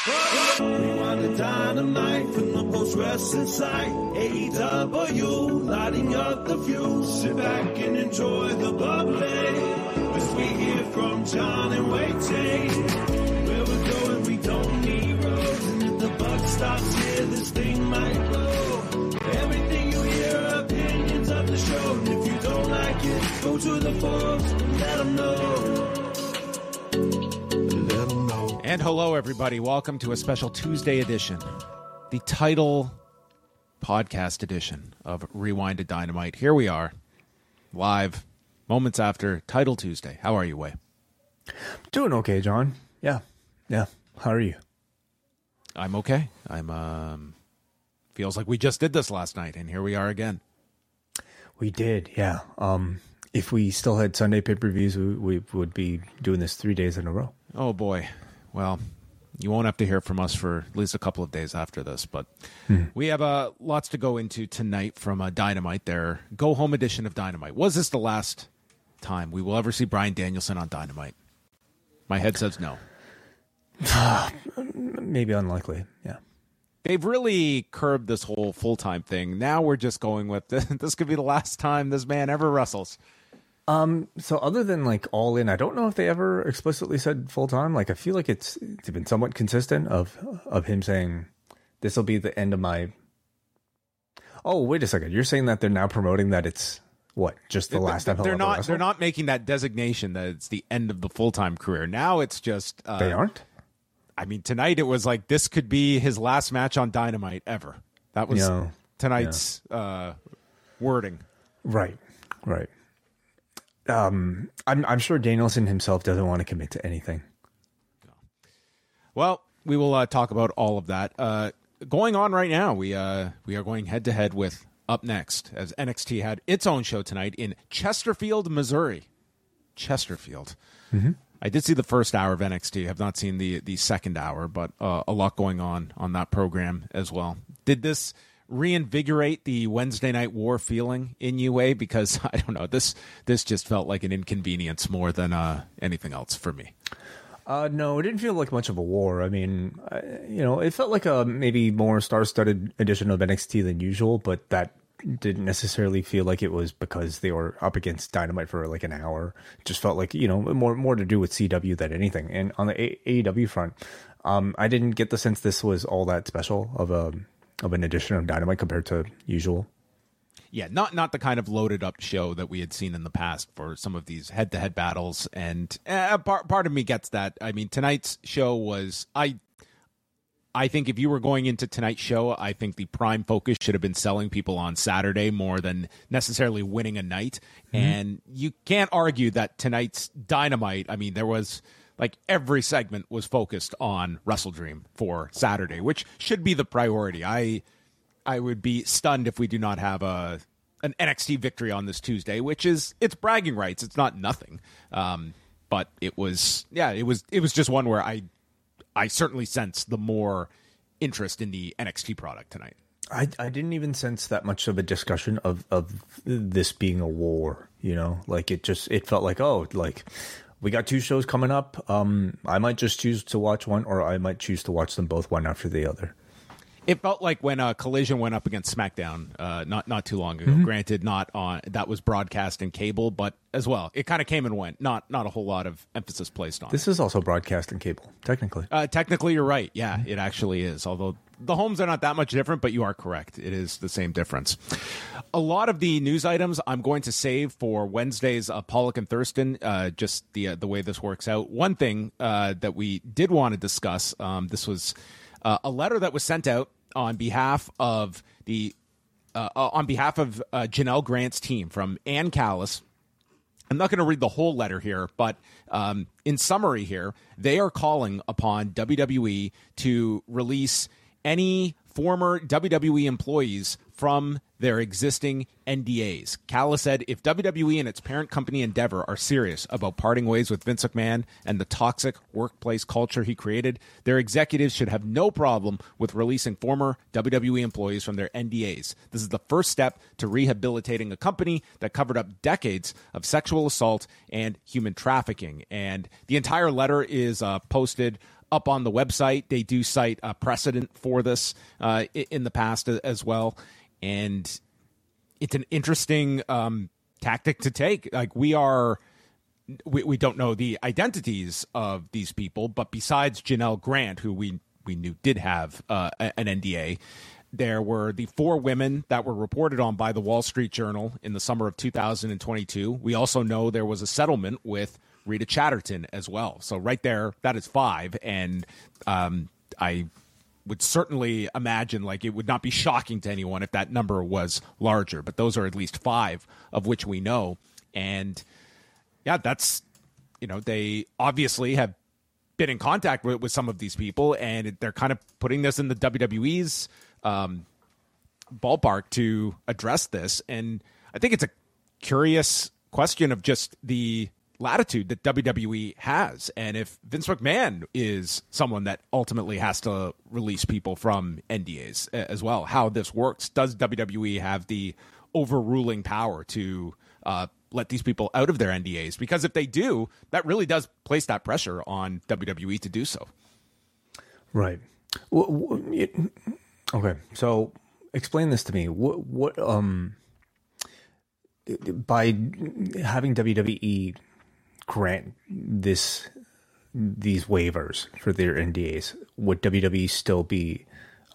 Rewind the Dynamite from the post-wrestling site. AEW, lighting up the fuse. Sit back and enjoy the bubbly. As we hear from John and Wai-Ting. Where we're going, we don't need roads. And if the buck stops here, this thing might blow. Everything you hear are opinions of the show. And if you don't like it, go to the forums and let them know. And hello, everybody. Welcome to a special Tuesday edition, the title podcast edition of Rewind to Dynamite. Here we are, live, moments after Title Tuesday. How are you, Wai? Doing okay, John. Yeah. How are you? I'm okay. Feels like we just did this last night, and here we are again. We did, yeah. If we still had Sunday pay-per-views, we would be doing this 3 days in a row. Oh, boy. Well, you won't have to hear from us for at least a couple of days after this, but we have lots to go into tonight from Dynamite, their go-home edition of Dynamite. Was this the last time we will ever see Bryan Danielson on Dynamite? My head says no. Maybe unlikely, yeah. They've really curbed this whole full-time thing. Now we're just going with this could be the last time this man ever wrestles. So other than like All In, I don't know if they ever explicitly said full time. Like I feel like it's been somewhat consistent of him saying this will be the end of my. Oh, wait a second! You're saying that they're now promoting that it's what just the last time they're not making that designation that it's the end of the full time career. Now it's just they aren't. I mean, tonight it was like this could be his last match on Dynamite ever. That was tonight's wording. Right. I'm sure Danielson himself doesn't want to commit to anything. Well, we will talk about all of that. Going on right now, we are going head to head with Up Next as NXT had its own show tonight in Chesterfield, Missouri. Chesterfield. Mm-hmm. I did see the first hour of NXT. I have not seen the second hour, but a lot going on that program as well. Did this reinvigorate the Wednesday Night War feeling in UA? Because I don't know, this just felt like an inconvenience more than anything else for me. No, it didn't feel like much of a war. I mean, it felt like a maybe more star-studded edition of NXT than usual, but that didn't necessarily feel like it was because they were up against Dynamite for like an hour. It just felt like, more to do with CW than anything. And on the AEW front, I didn't get the sense this was all that special of an edition of Dynamite compared to usual. Yeah, not the kind of loaded up show that we had seen in the past for some of these head-to-head battles. And part of me gets that. I mean, tonight's show was... I think if you were going into tonight's show, I think the prime focus should have been selling people on Saturday more than necessarily winning a night. Mm-hmm. And you can't argue that tonight's Dynamite, I mean, there was... like every segment was focused on WrestleDream for Saturday, which should be the priority. I would be stunned if we do not have an NXT victory on this Tuesday, which is it's bragging rights. It's not nothing. But it was just one where I certainly sense the more interest in the NXT product tonight. I didn't even sense that much of a discussion of this being a war, like it felt like, we got two shows coming up. I might just choose to watch one, or I might choose to watch them both one after the other. It felt like when Collision went up against SmackDown not too long ago. Mm-hmm. Granted, not on that was broadcast in cable, but as well, it kind of came and went. Not a whole lot of emphasis placed on. This is also broadcast in cable, technically. Technically, you're right. Yeah, it actually is. Although the homes are not that much different, but you are correct. It is the same difference. A lot of the news items I'm going to save for Wednesday's Pollock and Thurston, just the way this works out. One thing that we did want to discuss, this was a letter that was sent out on behalf of Janelle Grant's team from Ann Callis. I'm not going to read the whole letter here, but in summary here, they are calling upon WWE to release any former WWE employees from their existing NDAs. Callis said, if WWE and its parent company Endeavor are serious about parting ways with Vince McMahon and the toxic workplace culture he created, their executives should have no problem with releasing former WWE employees from their NDAs. This is the first step to rehabilitating a company that covered up decades of sexual assault and human trafficking. And the entire letter is posted up on the website. They do cite a precedent for this in the past as well. And it's an interesting tactic to take. Like we don't know the identities of these people, but besides Janelle Grant, who we knew did have an NDA, there were the 4 women that were reported on by the Wall Street Journal in the summer of 2022. We also know there was a settlement with Rita Chatterton as well. So right there, that is 5. And I would certainly imagine like it would not be shocking to anyone if that number was larger. But those are at least 5 of which we know. And yeah, that's, they obviously have been in contact with some of these people, and they're kind of putting this in the WWE's ballpark to address this. And I think it's a curious question of just the latitude that WWE has. And if Vince McMahon is someone that ultimately has to release people from NDAs as well, how this works. Does WWE have the overruling power to let these people out of their NDAs? Because if they do, that really does place that pressure on WWE to do so. Right. Okay, so explain this to me. What by having WWE grant these waivers for their NDAs, would WWE still be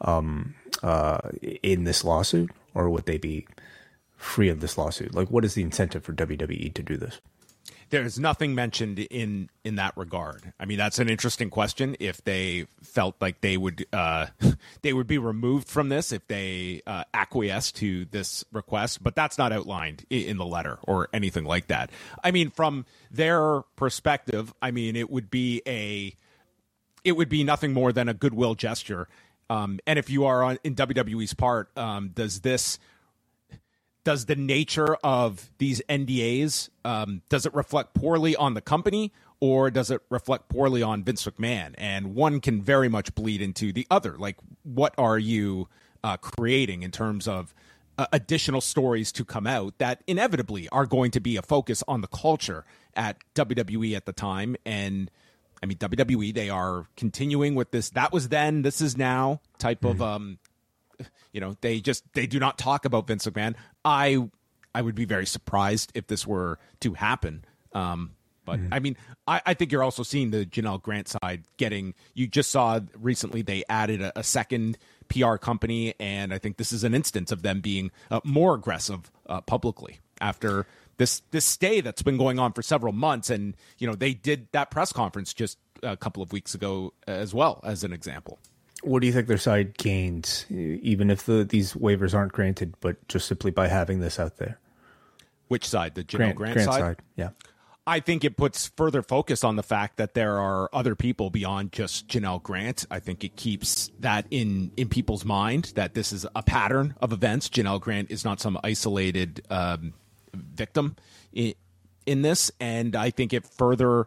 in this lawsuit, or would they be free of this lawsuit? Like, what is the incentive for WWE to do this? There's nothing mentioned in that regard. I mean, that's an interesting question. If they felt like they would be removed from this if they acquiesce to this request, but that's not outlined in the letter or anything like that. I mean, from their perspective, I mean, it would be nothing more than a goodwill gesture. And if you are in WWE's part, does the nature of these NDAs, does it reflect poorly on the company, or does it reflect poorly on Vince McMahon? And one can very much bleed into the other. Like, what are you creating in terms of additional stories to come out that inevitably are going to be a focus on the culture at WWE at the time? And I mean, WWE, they are continuing with this. That was then, this is now type of, they do not talk about Vince McMahon. I would be very surprised if this were to happen. But I mean, I think you're also seeing the Janelle Grant side you just saw recently they added a second PR company. And I think this is an instance of them being more aggressive publicly after this stay that's been going on for several months. And, they did that press conference just a couple of weeks ago as well, as an example. What do you think their side gains, even if these waivers aren't granted, but just simply by having this out there? Which side? The Janelle Grant side? Yeah. I think it puts further focus on the fact that there are other people beyond just Janelle Grant. I think it keeps that in people's mind that this is a pattern of events. Janelle Grant is not some isolated victim in this. And I think it further,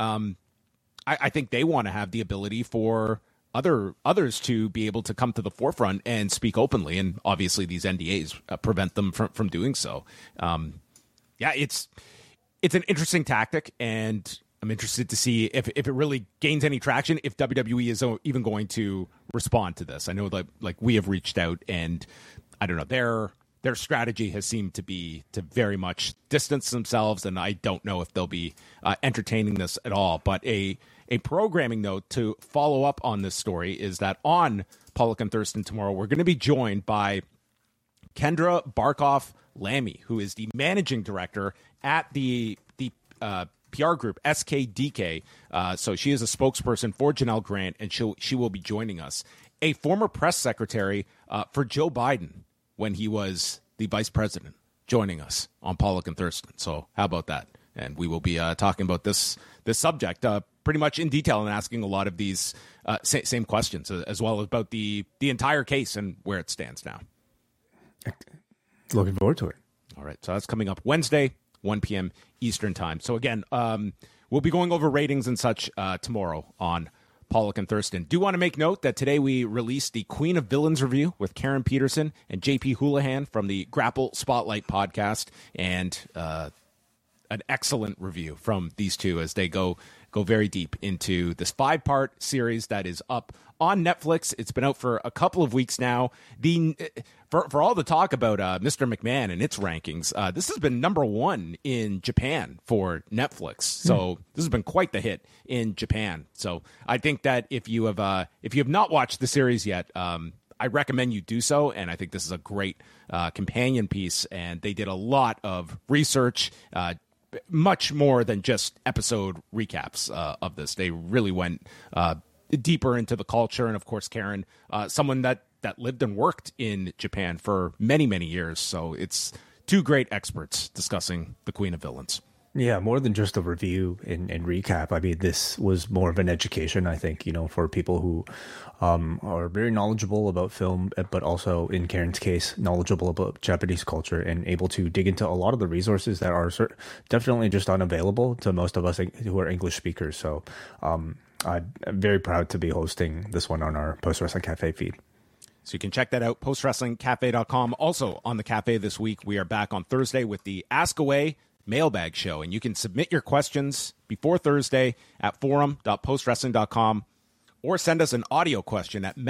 I think they want to have the ability for others to be able to come to the forefront and speak openly, and obviously these NDAs prevent them from doing so. It's an interesting tactic, and I'm interested to see if it really gains any traction, if WWE is even going to respond to this. I know that like we have reached out, and I don't know, their strategy has seemed to be to very much distance themselves, and I don't know if they'll be entertaining this at all. But a programming note to follow up on this story is that on Pollock and Thurston tomorrow, we're going to be joined by Kendra Barkoff Lammy, who is the managing director at the PR group SKDK. So she is a spokesperson for Janelle Grant, and she will be joining us. A former press secretary for Joe Biden when he was the vice president, joining us on Pollock and Thurston. So how about that? And we will be talking about this subject pretty much in detail and asking a lot of these same questions, as well as about the entire case and where it stands now. Looking forward to it. All right. So that's coming up Wednesday, 1 p.m. Eastern time. So again, we'll be going over ratings and such tomorrow on Pollock and Thurston. Do want to make note that today we released the Queen of Villains review with Karen Peterson and JP Houlihan from the Grapple Spotlight podcast, and an excellent review from these two as they go go very deep into this 5-part series that is up on Netflix. It's been out for a couple of weeks now. For all the talk about Mr. McMahon and its rankings, this has been number 1 in Japan for Netflix. So this has been quite the hit in Japan. So I think that if you have not watched the series yet, I recommend you do so. And I think this is a great companion piece. And they did a lot of research, much more than just episode recaps of this. They really went deeper into the culture. And of course, Karen, someone that lived and worked in Japan for many, many years. So it's 2 great experts discussing the Queen of Villains. Yeah, more than just a review and recap. I mean, this was more of an education, I think, for people who are very knowledgeable about film, but also, in Karen's case, knowledgeable about Japanese culture and able to dig into a lot of the resources that are definitely just unavailable to most of us who are English speakers. So I'm very proud to be hosting this one on our Post Wrestling Cafe feed. So you can check that out, postwrestlingcafe.com. Also on the cafe this week, we are back on Thursday with the Ask Away mailbag show, and you can submit your questions before Thursday at forum.postwrestling.com or send us an audio question at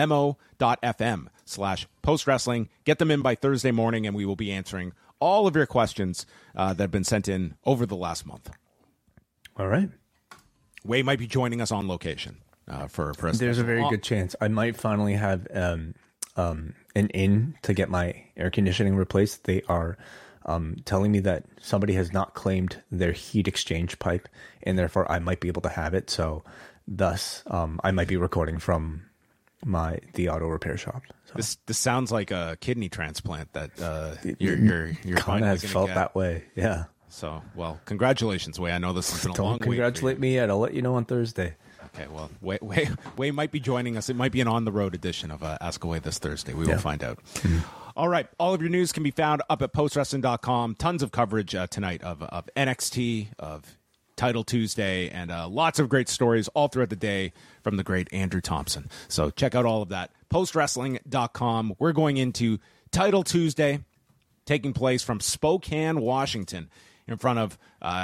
memo.fm/postwrestling. Get them in by Thursday morning, and we will be answering all of your questions that have been sent in over the last month. All right. Wei might be joining us on location for us. There's a very good chance I might finally have an in to get my air conditioning replaced. They are telling me that somebody has not claimed their heat exchange pipe, and therefore I might be able to have it. So thus, I might be recording from the auto repair shop. So. This sounds like a kidney transplant that you're kind of has felt that way. Yeah. So, well, congratulations, Wei. I know this has been a long week. Don't congratulate me yet. I'll let you know on Thursday. Okay, well, Wei might be joining us. It might be an on-the-road edition of Ask Away this Thursday. We will find out. All right, all of your news can be found up at postwrestling.com. Tons of coverage tonight of NXT, of Title Tuesday, and lots of great stories all throughout the day from the great Andrew Thompson. So check out all of that. Postwrestling.com. We're going into Title Tuesday, taking place from Spokane, Washington, in front of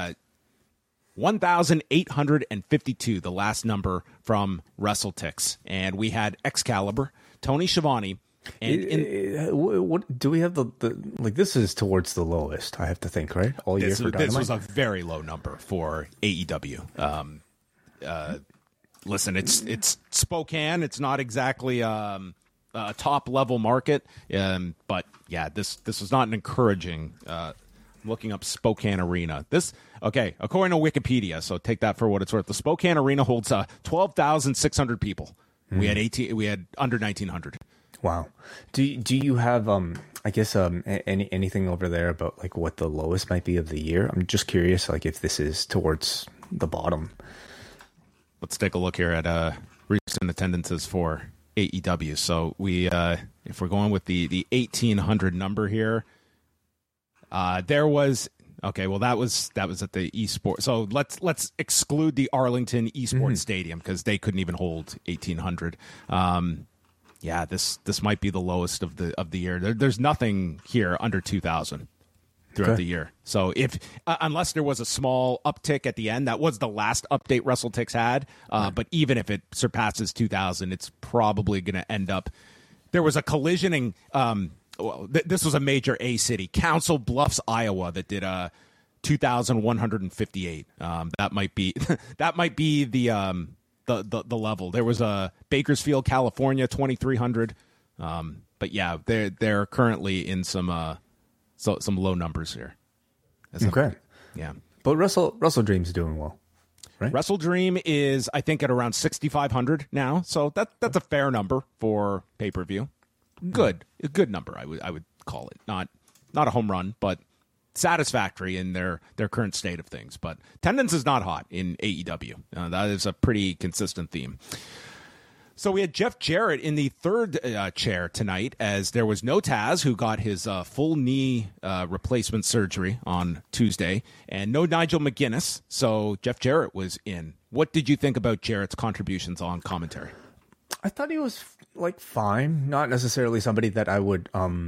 1,852, the last number from WrestleTix. And we had Excalibur, Tony Schiavone. And what do we have the like? This is towards the lowest, I have to think, right? All year for Dynamite. This was a very low number for AEW. Listen, it's Spokane. It's not exactly a top level market, but yeah, this was not an encouraging. Looking up Spokane Arena. According to Wikipedia, so take that for what it's worth. The Spokane Arena holds 12,600 people. We had under 1,900. Wow. Do you have anything over there about like what the lowest might be of the year? I'm just curious, like if this is towards the bottom. Let's take a look here at recent attendances for AEW. So we, if we're going with the 1,800 number here. There was that was at the eSport. So let's exclude the Arlington eSports Stadium because they couldn't even hold 1,800. Yeah, this might be the lowest of the year. There's nothing here under 2,000 throughout the year. So if unless there was a small uptick at the end, that was the last update WrestleTix had. But even if it surpasses 2,000, it's probably going to end up. There was a collisioning. This was a major A city, Council Bluffs, Iowa, that did 2,158. That might be the level. There was a Bakersfield, California, 2,300. But yeah, they're currently in some low numbers here. Okay. Yeah. But Wrestle Dream's doing well, right? Wrestle Dream is, I think, at around 6,500 now. So that's a fair number for pay-per-view. A good number, I would call it. Not a home run, but satisfactory in their current state of things. But attendance is not hot in AEW. That is a pretty consistent theme. So we had Jeff Jarrett in the third chair tonight, as there was no Taz, who got his full knee replacement surgery on Tuesday, and no Nigel McGuinness. So Jeff Jarrett was in. What did you think about Jarrett's contributions on commentary? I thought he was fine. Not necessarily somebody that I would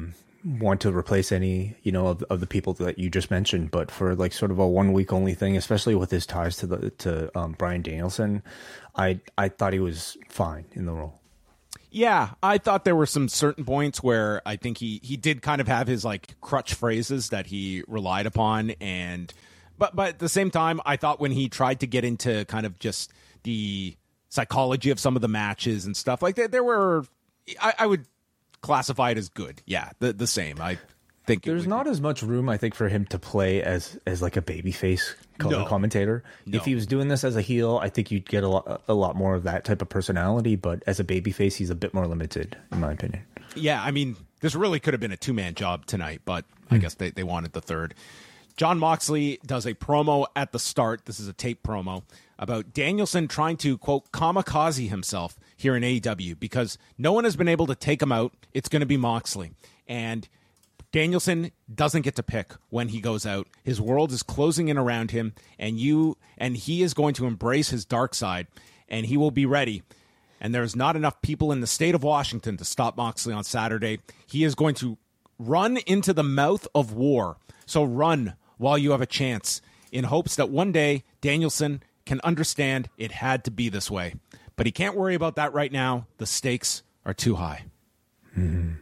want to replace any, of the people that you just mentioned, but for like sort of a 1 week only thing, especially with his ties to Bryan Danielson, I thought he was fine in the role. Yeah, I thought there were some certain points where I think he did kind of have his like crutch phrases that he relied upon, but at the same time, I thought when he tried to get into kind of just the psychology of some of the matches and stuff like that, there were, I would classify it as good. Yeah, the same. I think there's not as much room, I think, for him to play as like a babyface commentator. No. If he was doing this as a heel, I think you'd get a lot more of that type of personality. But as a babyface, he's a bit more limited, in my opinion. Yeah, I mean, this really could have been a 2-man job tonight, but I guess they wanted the third. John Moxley does a promo at the start. This is a tape promo about Danielson trying to, quote, kamikaze himself here in AEW because no one has been able to take him out. It's going to be Moxley. And Danielson doesn't get to pick when he goes out. His world is closing in around him, and he is going to embrace his dark side, and he will be ready. And there's not enough people in the state of Washington to stop Moxley on Saturday. He is going to run into the mouth of war. So run while you have a chance, in hopes that one day Danielson can understand it had to be this way. But he can't worry about that right now. The stakes are too high. Mm-hmm.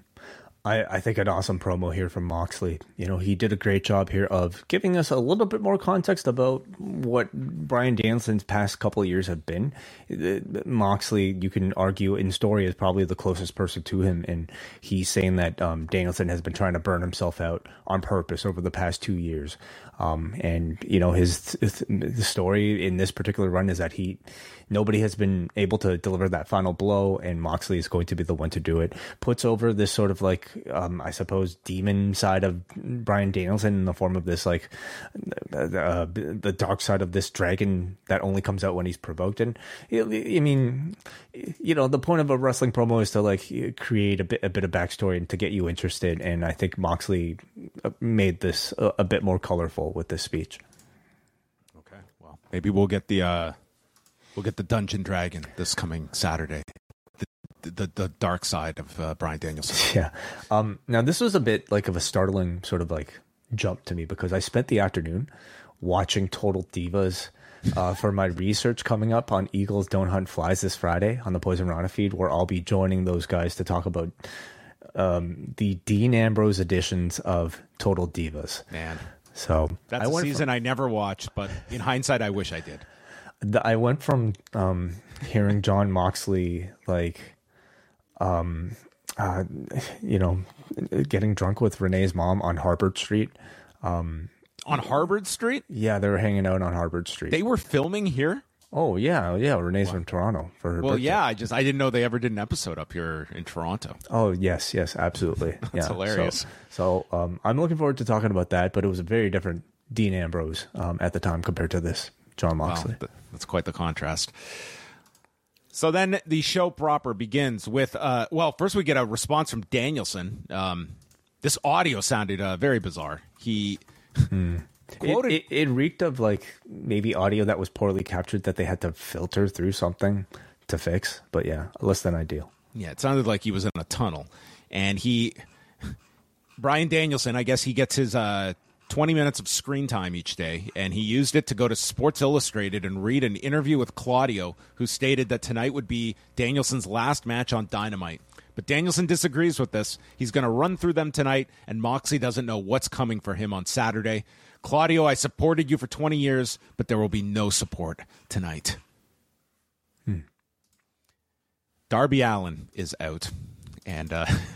I think an awesome promo here from Moxley. He did a great job here of giving us a little bit more context about what Bryan Danielson's past couple of years have been. Moxley, you can argue in story, is probably the closest person to him, and he's saying that Danielson has been trying to burn himself out on purpose over the past 2 years. And his story in this particular run is that nobody has been able to deliver that final blow, and Moxley is going to be the one to do it. Puts over this sort of like, I suppose, demon side of Bryan Danielson in the form of this, like, the dark side of this dragon that only comes out when he's provoked. And I mean, the point of a wrestling promo is to like create a bit of backstory and to get you interested. And I think Moxley made this a bit more colorful with this speech. Okay, well, maybe we'll get the Dungeon Dragon this coming Saturday. The dark side of Bryan Danielson. Yeah. Now this was a bit like of a startling sort of like jump to me because I spent the afternoon watching Total Divas for my research coming up on Eagles Don't Hunt Flies this Friday on the Poison Rana feed, where I'll be joining those guys to talk about the Dean Ambrose editions of Total Divas. Man. So that's a season I never watched, but in hindsight, I wish I did. I went from hearing John Moxley like, getting drunk with Renee's mom on Harvard Street. On Harvard Street? Yeah, they were hanging out on Harvard Street. They were filming here? Oh yeah. Renee's from Toronto for her birthday. Yeah, I didn't know they ever did an episode up here in Toronto. Oh yes, absolutely. That's hilarious. So I'm looking forward to talking about that, but it was a very different Dean Ambrose at the time compared to this John Moxley. Wow, that's quite the contrast. So then the show proper begins with, first we get a response from Danielson. This audio sounded very bizarre. He quoted... It reeked of like maybe audio that was poorly captured that they had to filter through something to fix. But yeah, less than ideal. Yeah, it sounded like he was in a tunnel. And Bryan Danielson, I guess he gets his 20 minutes of screen time each day, and he used it to go to Sports Illustrated and read an interview with Claudio, who stated that tonight would be Danielson's last match on Dynamite. But Danielson disagrees with this. He's going to run through them tonight, and Moxley doesn't know what's coming for him on Saturday. Claudio, I supported you for 20 years, but there will be no support tonight. Darby Allin is out, and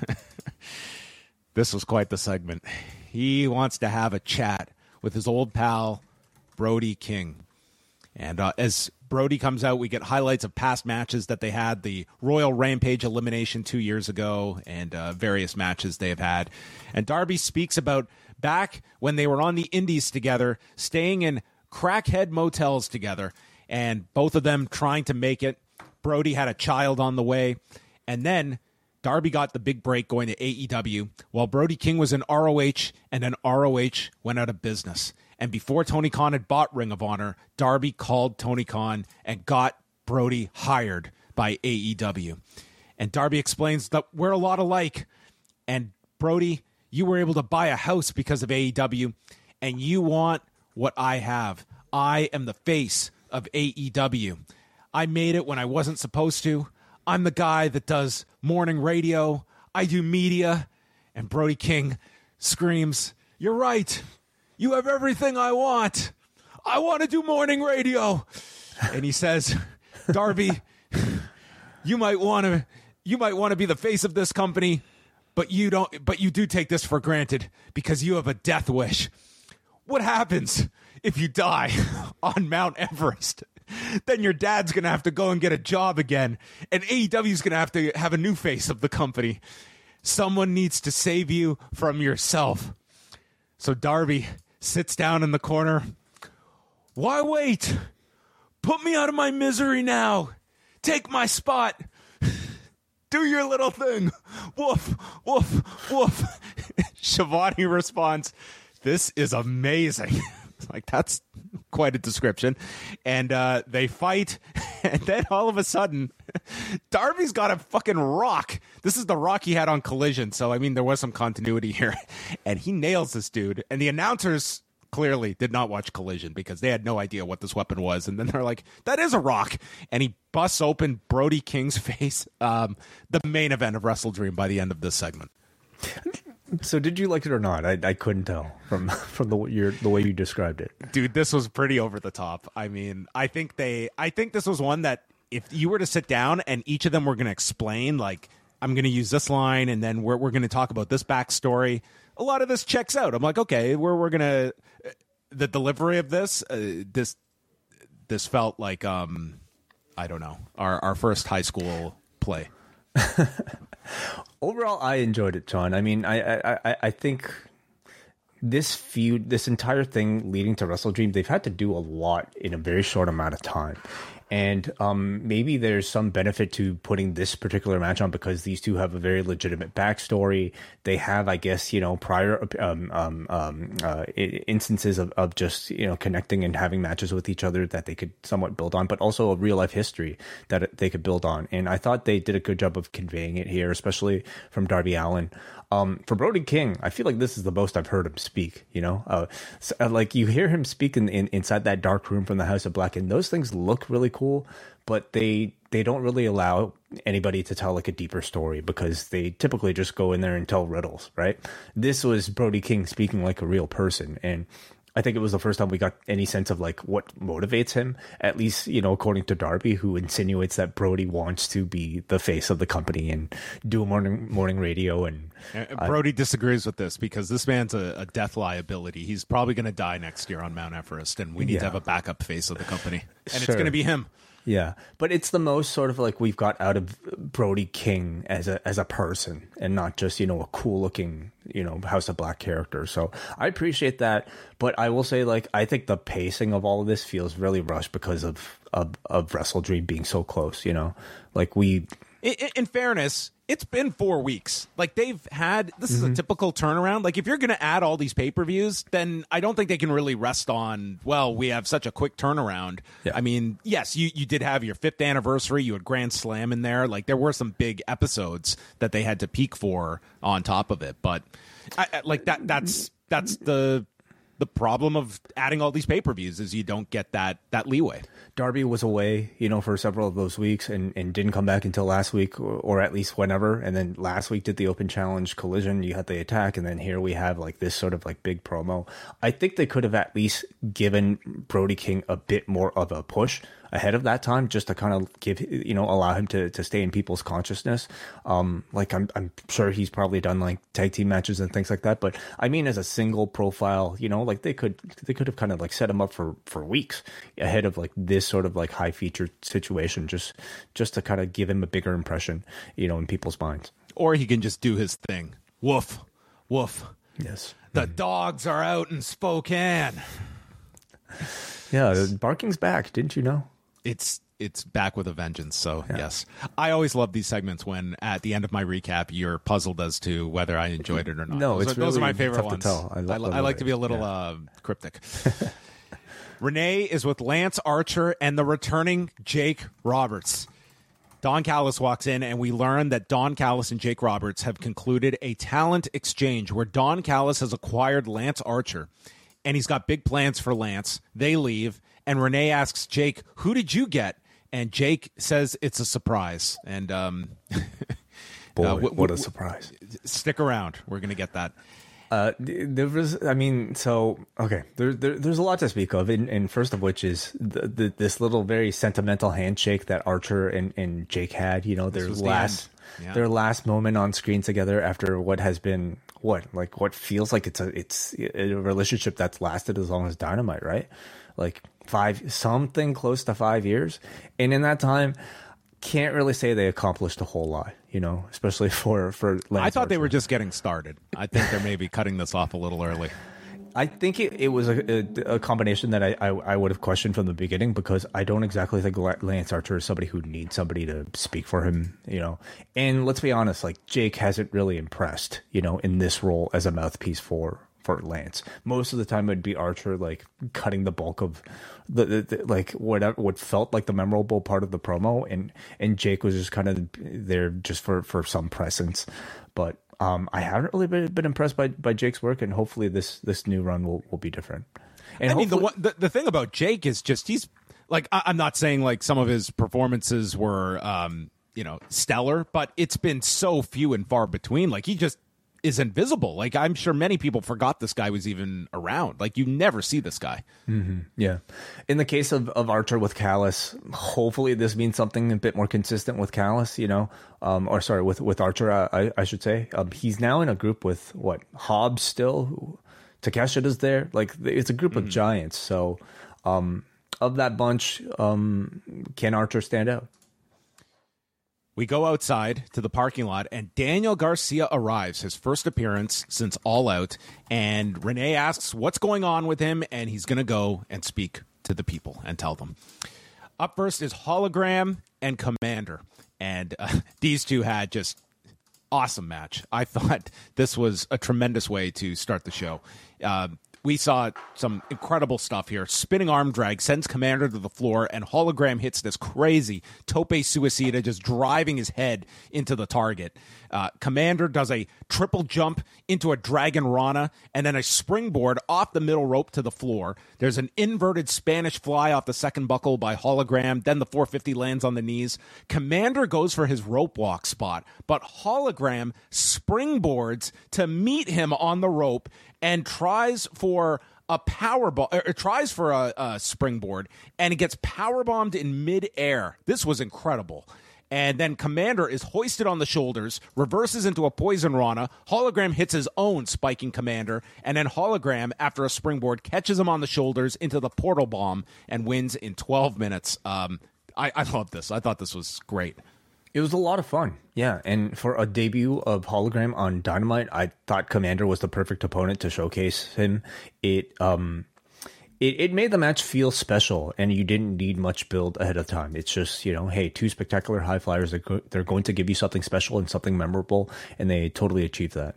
this was quite the segment. He wants to have a chat with his old pal, Brody King. And as Brody comes out, we get highlights of past matches that they had, the Royal Rampage elimination 2 years ago, and various matches they have had. And Darby speaks about back when they were on the Indies together, staying in crackhead motels together, and both of them trying to make it. Brody had a child on the way. And then Darby got the big break going to AEW, while Brody King was in ROH, and then ROH went out of business. And before Tony Khan had bought Ring of Honor, Darby called Tony Khan and got Brody hired by AEW. And Darby explains that we're a lot alike. And Brody, You were able to buy a house because of AEW, and you want what I have. I am the face of AEW. I made it when I wasn't supposed to. I'm the guy that does morning radio. I do media. And Brody King screams, "You're right. You have everything I want. I want to do morning radio." And he says, "Darby, you might want to be the face of this company, but you do take this for granted because you have a death wish. What happens if you die on Mount Everest? Then your dad's going to have to go and get a job again, and AEW's going to have a new face of the company. Someone needs to save you from yourself." So Darby sits down in the corner. "Why wait? Put me out of my misery now. Take my spot. Do your little thing. Woof, woof, woof." Shivani responds, "This is amazing." Like, that's quite a description. And they fight, and then all of a sudden, Darby's got a fucking rock. This is the rock he had on Collision, so I mean, there was some continuity here. And he nails this dude. And the announcers clearly did not watch Collision because they had no idea what this weapon was. And then they're like, "That is a rock." And he busts open Brody King's face. The main event of Wrestle Dream by the end of this segment. So did you like it or not? I couldn't tell from the way you described it. Dude, this was pretty over the top. I mean, I think this was one that if you were to sit down and each of them were going to explain, like, I'm going to use this line and then we're going to talk about this backstory, a lot of this checks out. I'm like, okay, we're going to the delivery of this this felt like I don't know, our first high school play. Overall, I enjoyed it, John. I mean, I think this feud, this entire thing leading to Wrestle Dream, they've had to do a lot in a very short amount of time. And maybe there's some benefit to putting this particular match on because these two have a very legitimate backstory. They have, I guess, prior instances of just, connecting and having matches with each other that they could somewhat build on, but also a real life history that they could build on. And I thought they did a good job of conveying it here, especially from Darby Allin. For Brody King, I feel like this is the most I've heard him speak, like you hear him speak inside that dark room from the House of Black, and those things look really cool, but they don't really allow anybody to tell like a deeper story because they typically just go in there and tell riddles, right? This was Brody King speaking like a real person, and I think it was the first time we got any sense of like what motivates him, at least, according to Darby, who insinuates that Brody wants to be the face of the company and do morning radio. And Brody disagrees with this because this man's a death liability. He's probably going to die next year on Mount Everest, and we need to have a backup face of the company. And It's going to be him. Yeah, but it's the most sort of like we've got out of Brody King as a person and not just, a cool looking, House of Black character. So I appreciate that. But I will say, like, I think the pacing of all of this feels really rushed because of Wrestle Dream being so close, like we. In fairness, it's been 4 weeks. Like, they've had, this is a typical turnaround. Like, if you're going to add all these pay-per-views, then I don't think they can really rest on, well, we have such a quick turnaround. Yeah. I mean, yes, you did have your 5th anniversary. You had Grand Slam in there. Like, there were some big episodes that they had to peak for on top of it. But, that's the problem of adding all these pay-per-views is you don't get that leeway. Darby was away, for several of those weeks and didn't come back until last week or at least whenever. And then last week did the Open Challenge Collision. You had the attack. And then here we have like this sort of like big promo. I think they could have at least given Brody King a bit more of a push ahead of that time, just to kind of give, allow him to stay in people's consciousness. Like I'm sure he's probably done like tag team matches and things like that. But I mean, as a single profile, like they could have kind of like set him up for weeks ahead of like this sort of like high featured situation, just to kind of give him a bigger impression, in people's minds. Or he can just do his thing. Woof, woof. Yes. The dogs are out in Spokane. Yeah, barking's back. Didn't you know? It's back with a vengeance. So yes, I always love these segments when at the end of my recap you're puzzled as to whether I enjoyed it or not. No, those are my favorite tough ones. To tell. I like to be a little cryptic. Renee is with Lance Archer and the returning Jake Roberts. Don Callis walks in, and we learn that Don Callis and Jake Roberts have concluded a talent exchange where Don Callis has acquired Lance Archer, and he's got big plans for Lance. They leave, and Renee asks Jake, "Who did you get?" And Jake says it's a surprise. And boy, what a surprise! Stick around; we're going to get that. There was, there's a lot to speak of, and first of which is this little very sentimental handshake that Archer and Jake had. You know, their last moment on screen together after what has been what feels like it's a relationship that's lasted as long as Dynamite, right? Like something close to 5 years, and in that time, can't really say they accomplished a whole lot, you know, especially for Lance I thought Archer. they were just getting started. I think they're maybe cutting this off a little early. I think it was a combination that I would have questioned from the beginning, because I don't exactly think Lance Archer is somebody who needs somebody to speak for him, you know. And let's be honest, like, Jake hasn't really impressed, you know, in this role as a mouthpiece for Lance. Most of the time it would be Archer, like, cutting the bulk of the like what felt like the memorable part of the promo, and Jake was just kind of there just for some presence. But I haven't really been impressed by Jake's work, and hopefully this new run will be different. And I mean, the thing about Jake is just he's like, I'm not saying like some of his performances were stellar, but it's been so few and far between. Like, he just is invisible. Like, I'm sure many people forgot this guy was even around. Like, you never see this guy. Mm-hmm. Yeah. In the case of Archer with Callis, hopefully this means something a bit more consistent with Callis, you know, with Archer, I should say. He's now in a group with Hobbs still. Takeshita is there. Like, it's a group of giants. So, of that bunch, can Archer stand out? We go outside to the parking lot, and Daniel Garcia arrives, his first appearance since All Out, and Renee asks what's going on with him, and he's going to go and speak to the people and tell them. Up first is Hologram and Commander, and these two had just awesome match. I thought this was a tremendous way to start the show. We saw some incredible stuff here. Spinning arm drag sends Commander to the floor, and Hologram hits this crazy tope suicida, just driving his head into the target. Commander does a triple jump into a Dragon Rana, and then a springboard off the middle rope to the floor. There's an inverted Spanish fly off the second buckle by Hologram. Then the 450 lands on the knees. Commander goes for his rope walk spot, but Hologram springboards to meet him on the rope and tries for a springboard, and he gets powerbombed in midair. This was incredible. And then Commander is hoisted on the shoulders, reverses into a Poison Rana. Hologram hits his own, spiking Commander, and then Hologram, after a springboard, catches him on the shoulders into the Portal Bomb and wins in 12 minutes. I love this. I thought this was great. It was a lot of fun, yeah. And for a debut of Hologram on Dynamite, I thought Commander was the perfect opponent to showcase him. It made the match feel special, and you didn't need much build ahead of time. It's just, you know, hey, two spectacular high flyers. They're going to give you something special and something memorable, and they totally achieved that.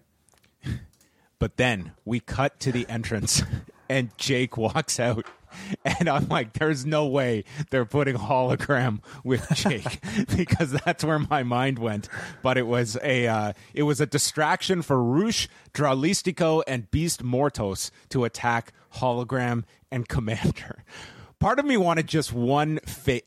But then we cut to the entrance, and Jake walks out. And I'm like, there's no way they're putting Hologram with Jake, because that's where my mind went. But it was a distraction for Rush, Dralistico, and Beast Mortos to attack Hologram and Commander. Part of me wanted just one fake,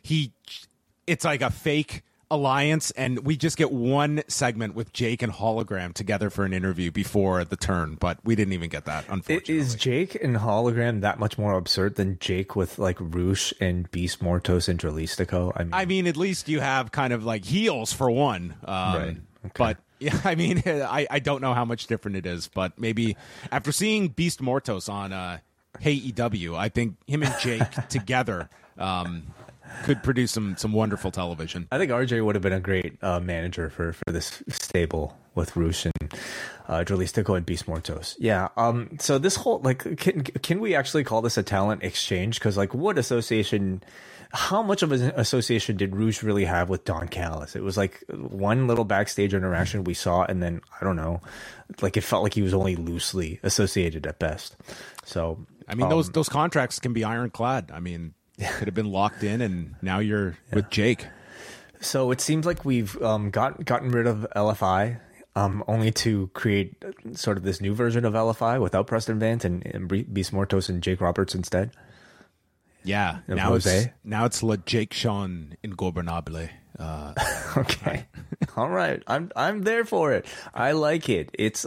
it's like a fake alliance, and we just get one segment with Jake and Hologram together for an interview before the turn, but we didn't even get that, unfortunately. Is Jake and Hologram that much more absurd than Jake with like Rush and Beast Mortos and Dralistico? I mean, at least you have kind of like heels for one. Right. Okay. But yeah, I mean, I don't know how much different it is, but maybe after seeing Beast Mortos on Hey EW, I think him and Jake together could produce some wonderful television. I think RJ would have been a great manager for this stable with Rush and Dralistico and Beast Mortos. Yeah. So this whole, like, can we actually call this a talent exchange? Because, like, what association? How much of an association did Rush really have with Don Callis? It was like one little backstage interaction we saw, and then I don't know, like it felt like he was only loosely associated at best. So I mean, those contracts can be ironclad. I mean, could have been locked in, and now you're with Jake. So it seems like we've gotten rid of LFI, only to create sort of this new version of LFI without Preston Vance and Beast Mortos and Jake Roberts instead. Yeah, Of now Jose? it's Le Jake Sean Ingobernable. Okay. All right. I'm there for it. I like it. It's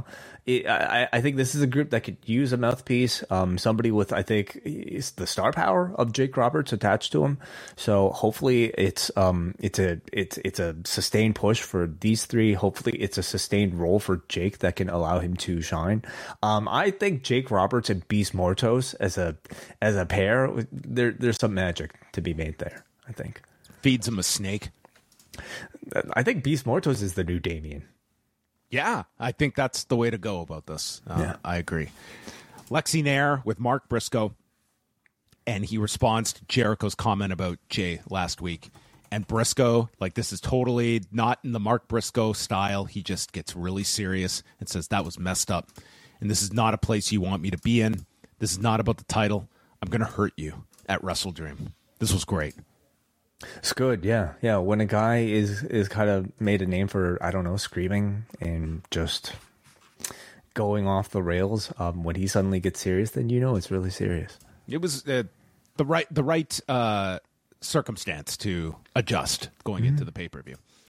I think this is a group that could use a mouthpiece, somebody with, I think, is the star power of Jake Roberts attached to him. So hopefully it's a sustained push for these three. Hopefully it's a sustained role for Jake that can allow him to shine. I think Jake Roberts and Beast Mortos as a pair, there's some magic to be made there, I think. Feeds him a snake. I think Beast Mortos is the new Damien. Yeah, I think that's the way to go about this. Yeah. I agree. Lexi Nair with Mark Briscoe, and he responds to Jericho's comment about Jay last week. And Briscoe, like, this is totally not in the Mark Briscoe style. He just gets really serious and says, that was messed up. And this is not a place you want me to be in. This is not about the title. I'm going to hurt you at Wrestle Dream. This was great. It's good, yeah. Yeah, when a guy is kind of made a name for, I don't know, screaming and just going off the rails, when he suddenly gets serious, then you know it's really serious. It was the right circumstance to adjust going into the pay-per-view.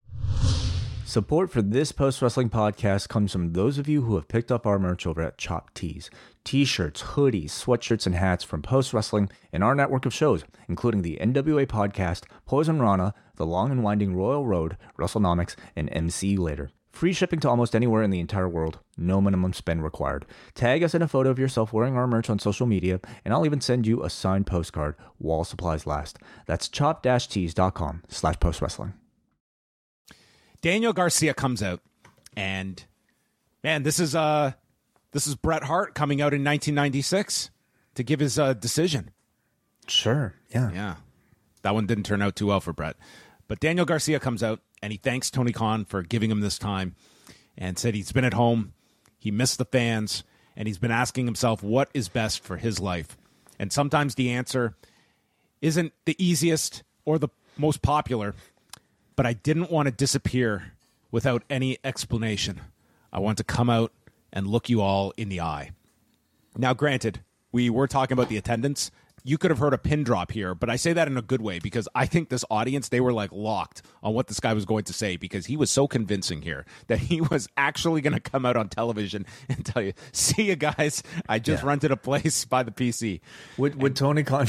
Support for this post-wrestling podcast comes from those of you who have picked up our merch over at Chop Tees. T-shirts, hoodies, sweatshirts, and hats from Post Wrestling and our network of shows, including the NWA Podcast, Poison Rana, The Long and Winding Royal Road, WrestleNomics, and MC Later. Free shipping to almost anywhere in the entire world. No minimum spend required. Tag us in a photo of yourself wearing our merch on social media, and I'll even send you a signed postcard while supplies last. That's chop-tees.com/postwrestling. Daniel Garcia comes out, and man, this is Bret Hart coming out in 1996 to give his decision. Sure, yeah. Yeah, that one didn't turn out too well for Bret. But Daniel Garcia comes out, and he thanks Tony Khan for giving him this time and said he's been at home, he missed the fans, and he's been asking himself what is best for his life. And sometimes the answer isn't the easiest or the most popular, but I didn't want to disappear without any explanation. I want to come out and look you all in the eye. Now, granted, we were talking about the attendance. You could have heard a pin drop here, but I say that in a good way because I think this audience, they were like locked on what this guy was going to say because he was so convincing here that he was actually going to come out on television and tell you, see you guys, I just rented a place by the PC. Would Tony Khan,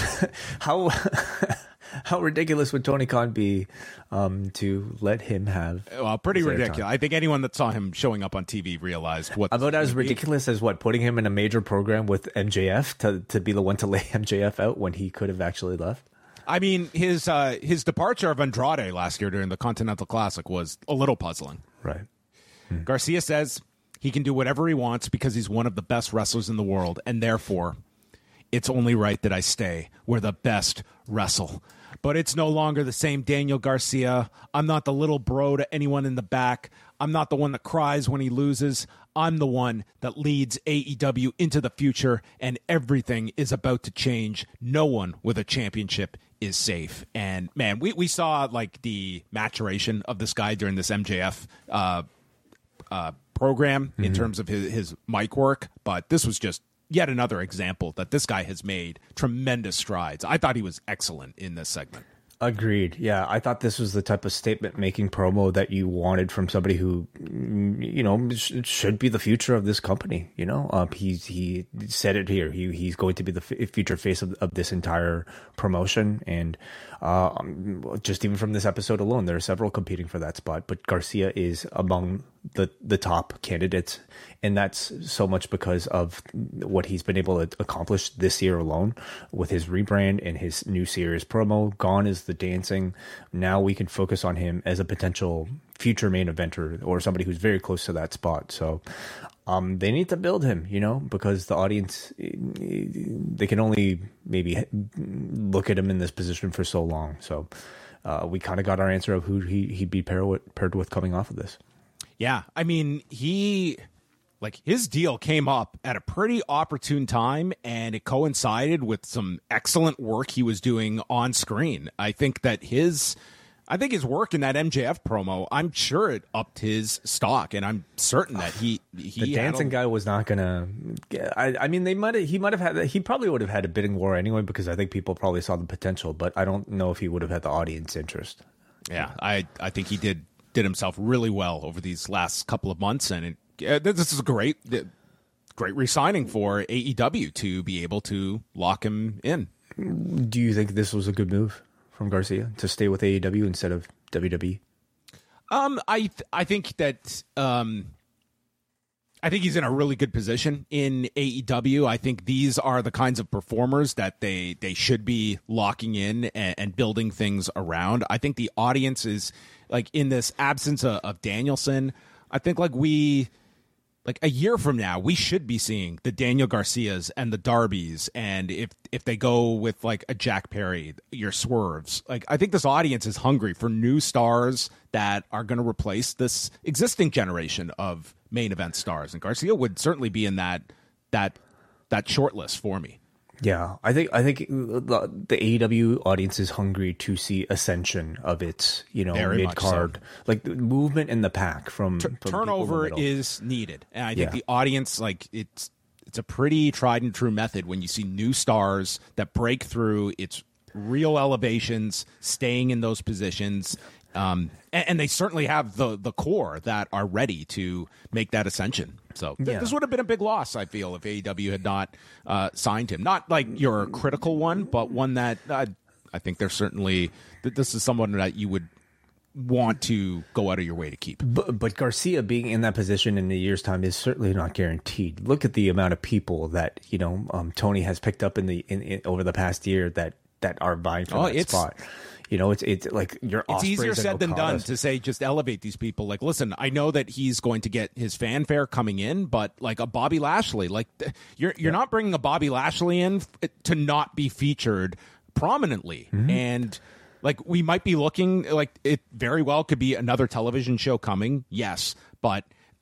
how ridiculous would Tony Khan be to let him have? Well, pretty ridiculous. Time? I think anyone that saw him showing up on TV realized what. About as ridiculous as what, putting him in a major program with MJF to be the one to lay MJF out when he could have actually left. I mean, his departure of Andrade last year during the Continental Classic was a little puzzling. Right. Garcia says he can do whatever he wants because he's one of the best wrestlers in the world, and therefore, it's only right that I stay where the best wrestle. But it's no longer the same Daniel Garcia. I'm not the little bro to anyone in the back. I'm not the one that cries when he loses. I'm the one that leads AEW into the future, and everything is about to change. No one with a championship is safe. And, man, we saw, like, the maturation of this guy during this MJF program in terms of his mic work, but this was just yet another example that this guy has made tremendous strides. I thought he was excellent in this segment. Agreed. Yeah, I thought this was the type of statement-making promo that you wanted from somebody who, you know, should be the future of this company. You know, he said it here. He's going to be the future face of this entire promotion, and just even from this episode alone, there are several competing for that spot. But Garcia is among the top candidates, and that's so much because of what he's been able to accomplish this year alone with his rebrand and his new series promo. Gone is the dancing. Now we can focus on him as a potential future main eventer or somebody who's very close to that spot. So they need to build him, you know, because the audience, they can only maybe look at him in this position for so long. So we kind of got our answer of who he'd be paired with coming off of this. Yeah, I mean, his deal came up at a pretty opportune time, and it coincided with some excellent work he was doing on screen. I think that his I think his work in that MJF promo, I'm sure it upped his stock, and I'm certain that he the dancing guy was not gonna. I mean, he probably would have had a bidding war anyway, because I think people probably saw the potential, but I don't know if he would have had the audience interest. Yeah, I think he did himself really well over these last couple of months, and this is a great re-signing for AEW to be able to lock him in. Do you think this was a good move from Garcia to stay with AEW instead of WWE? I think that I think he's in a really good position in AEW. I think these are the kinds of performers that they should be locking in and building things around. I think the audience is like, in this absence of Danielson, I think like a year from now, we should be seeing the Daniel Garcias and the Darbys, and if they go with like a Jack Perry, your Swerves. Like, I think this audience is hungry for new stars that are going to replace this existing generation of main event stars, and Garcia would certainly be in that short list for me. Yeah, I think the AEW audience is hungry to see ascension of its mid card, so. Like the movement in the pack from turnover is needed, and I think the audience, like, it's a pretty tried and true method when you see new stars that break through. It's real elevations, staying in those positions. And they certainly have the core that are ready to make that ascension. So this would have been a big loss, I feel, if AEW had not signed him. Not like your critical one, but one that I think there's certainly this is someone that you would want to go out of your way to keep. But Garcia being in that position in a year's time is certainly not guaranteed. Look at the amount of people that Tony has picked up in over the past year that are vying for that spot. It's like your Ospreys. It's easier said than done to say just elevate these people. Like, listen, I know that he's going to get his fanfare coming in, but like a Bobby Lashley, like you're not bringing a Bobby Lashley in to not be featured prominently. Mm-hmm. And like, we might be looking like it very well could be another television show coming. Yes, but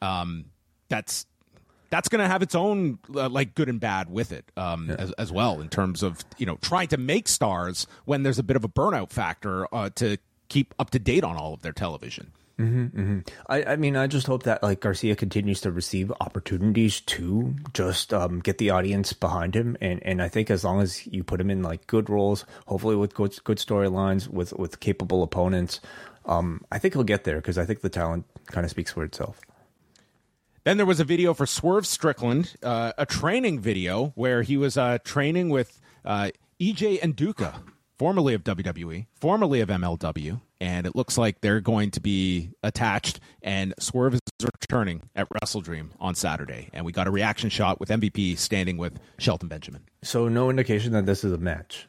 that's going to have its own like good and bad with it as well, in terms of trying to make stars when there's a bit of a burnout factor to keep up to date on all of their television. Mm-hmm, mm-hmm. I mean, I just hope that like Garcia continues to receive opportunities to just get the audience behind him, and I think as long as you put him in like good roles, hopefully with good storylines, with capable opponents, I think he'll get there, because I think the talent kind of speaks for itself. Then there was a video for Swerve Strickland, a training video where he was training with EJ Nduka, formerly of WWE, formerly of MLW, and it looks like they're going to be attached, and Swerve is returning at WrestleDream on Saturday, and we got a reaction shot with MVP standing with Shelton Benjamin. So no indication that this is a match?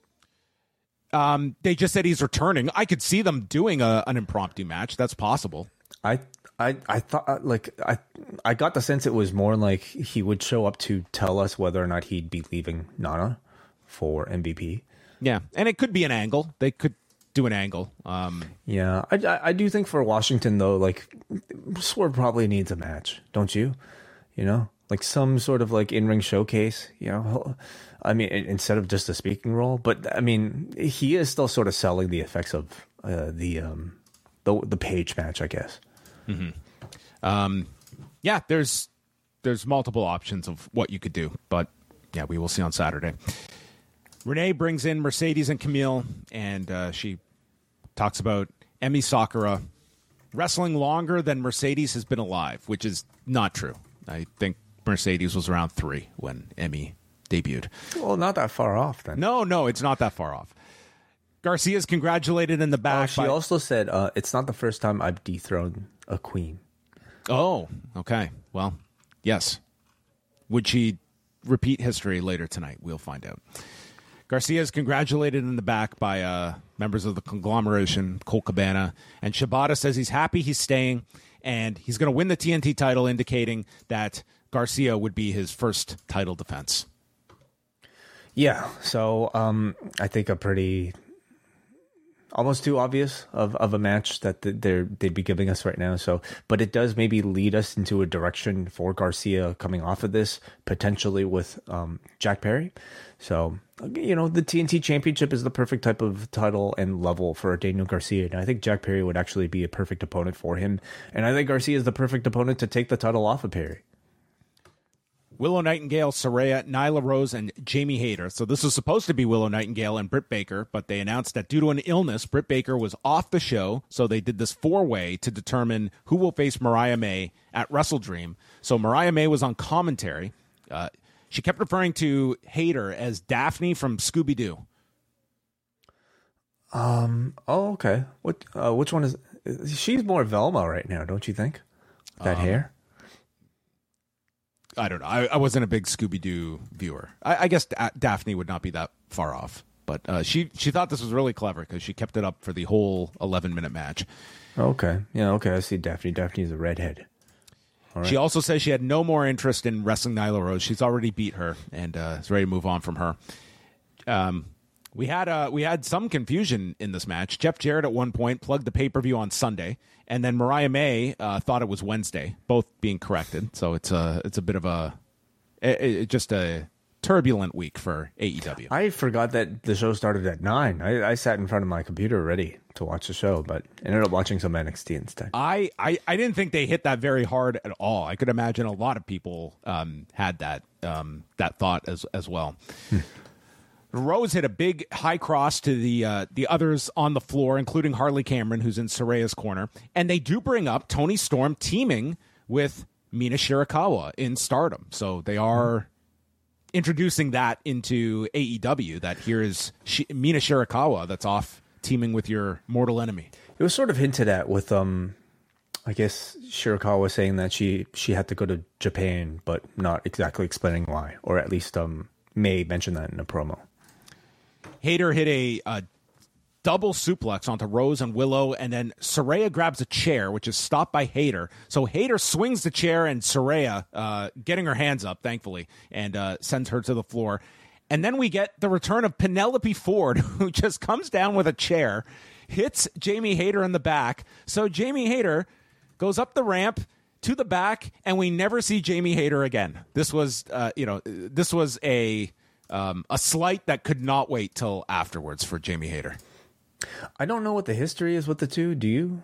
They just said he's returning. I could see them doing an impromptu match. That's possible. I thought, like, I got the sense it was more like he would show up to tell us whether or not he'd be leaving Nana for MVP. Yeah, and it could be an angle. They could do an angle. Yeah, I do think for Washington, though, like, Swerve probably needs a match, don't you? Like some sort of like in-ring showcase, I mean, instead of just a speaking role. But I mean, he is still sort of selling the effects of the Page match, I guess. Mm-hmm. Yeah, there's multiple options of what you could do, but yeah, we will see on Saturday. Renee brings in Mercedes and Camille, and she talks about Emi Sakura wrestling longer than Mercedes has been alive, which is not true. I think Mercedes was around 3 when Emi debuted. Well, not that far off then. No, it's not that far off. Garcia's congratulated in the back. She also said, it's not the first time I've dethroned a queen. Oh, okay. Well, yes. Would she repeat history later tonight? We'll find out. Garcia is congratulated in the back by members of the conglomeration, Colt Cabana, and Shibata says he's happy he's staying, and he's going to win the TNT title, indicating that Garcia would be his first title defense. Yeah, so I think almost too obvious of a match that they'd be giving us right now. So, but it does maybe lead us into a direction for Garcia coming off of this, potentially with Jack Perry. So, you know, the TNT Championship is the perfect type of title and level for Daniel Garcia. And I think Jack Perry would actually be a perfect opponent for him. And I think Garcia is the perfect opponent to take the title off of Perry. Willow Nightingale, Saraya, Nyla Rose, and Jamie Hayter. So this was supposed to be Willow Nightingale and Britt Baker, but they announced that due to an illness, Britt Baker was off the show. So they did this 4-way to determine who will face Mariah May at WrestleDream. So Mariah May was on commentary. She kept referring to Hayter as Daphne from Scooby-Doo. Oh, okay. Which one is? She's more Velma right now, don't you think? That hair. I don't know. I wasn't a big Scooby-Doo viewer. I guess Daphne would not be that far off. But she thought this was really clever because she kept it up for the whole 11-minute match. Okay. Yeah, okay. I see Daphne. Daphne's a redhead. All right. She also says she had no more interest in wrestling Nyla Rose. She's already beat her and is ready to move on from her. We had some confusion in this match. Jeff Jarrett at one point plugged the pay-per-view on Sunday, and then Mariah May thought it was Wednesday, both being corrected. So it's a bit of just a turbulent week for AEW. I forgot that the show started at 9. I sat in front of my computer ready to watch the show, but ended up watching some NXT instead. I didn't think they hit that very hard at all. I could imagine a lot of people had that thought as well. Rose hit a big high cross to the others on the floor, including Harley Cameron, who's in Saraya's corner. And they do bring up Toni Storm teaming with Mina Shirakawa in Stardom. So they are introducing that into AEW, that here is Mina Shirakawa that's off teaming with your mortal enemy. It was sort of hinted at with, I guess, Shirakawa saying that she had to go to Japan, but not exactly explaining why. Or at least May mentioned that in a promo. Hayter hit a double suplex onto Rose and Willow, and then Saraya grabs a chair, which is stopped by Hayter. So Hayter swings the chair, and Saraya, getting her hands up, thankfully, and sends her to the floor. And then we get the return of Penelope Ford, who just comes down with a chair, hits Jamie Hayter in the back. So Jamie Hayter goes up the ramp to the back, and we never see Jamie Hayter again. This was, this was a slight that could not wait till afterwards for Jamie Hayter. I don't know what the history is with the two. Do you?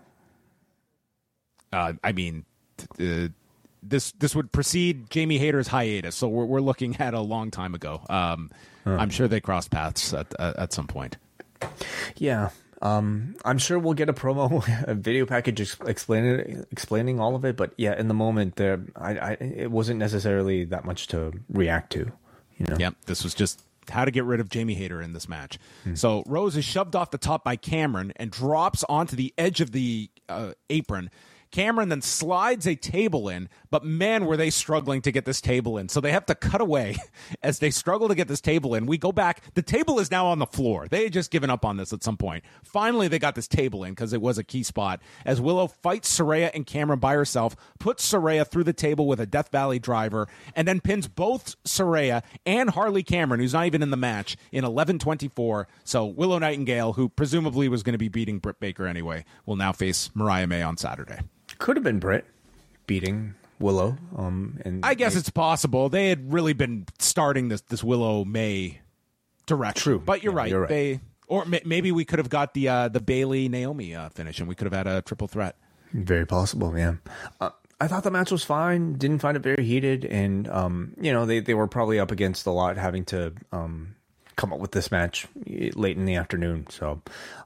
I mean, this would precede Jamie Hayter's hiatus, so we're looking at a long time ago. I'm sure they crossed paths at some point. Yeah. I'm sure we'll get a video package explaining all of it, but yeah, in the moment there, it wasn't necessarily that much to react to. You know? Yep, this was just how to get rid of Jamie Hayter in this match. So Rose is shoved off the top by Cameron and drops onto the edge of the apron. Cameron then slides a table in, but man, were they struggling to get this table in. So they have to cut away as they struggle to get this table in. We go back. The table is now on the floor. They had just given up on this at some point. Finally, they got this table in because it was a key spot. As Willow fights Saraya and Cameron by herself, puts Saraya through the table with a Death Valley driver, and then pins both Saraya and Harley Cameron, who's not even in the match, in 11:24. So Willow Nightingale, who presumably was going to be beating Britt Baker anyway, will now face Mariah May on Saturday. Could have been Britt beating Willow. And I guess it's possible. They had really been starting this Willow May direction. True, but you're right. Maybe we could have got the Bayley Naomi finish, and we could have had a triple threat. Very possible, yeah. I thought the match was fine. Didn't find it very heated, and they were probably up against a lot, having to come up with this match late in the afternoon. So.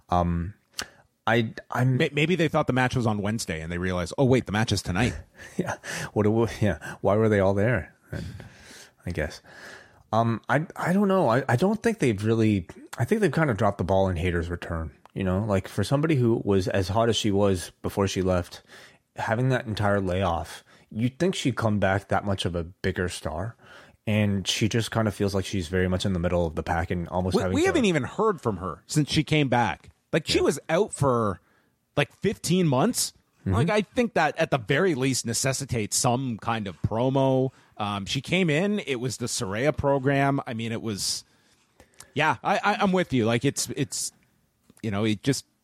Maybe they thought the match was on Wednesday and they realized, oh wait, the match is tonight. Yeah. Why were they all there? I guess. I don't know. I don't think they've really. I think they've kind of dropped the ball in Hayter's return. You know, like for somebody who was as hot as she was before she left, having that entire layoff, you'd think she'd come back that much of a bigger star. And she just kind of feels like she's very much in the middle of the pack and almost we haven't even heard from her since she came back. Like, she was out for, 15 months. Mm-hmm. Like, I think that, at the very least, necessitates some kind of promo. She came in. It was the Saraya program. I mean, it was... Yeah, I'm with you. Like, it just...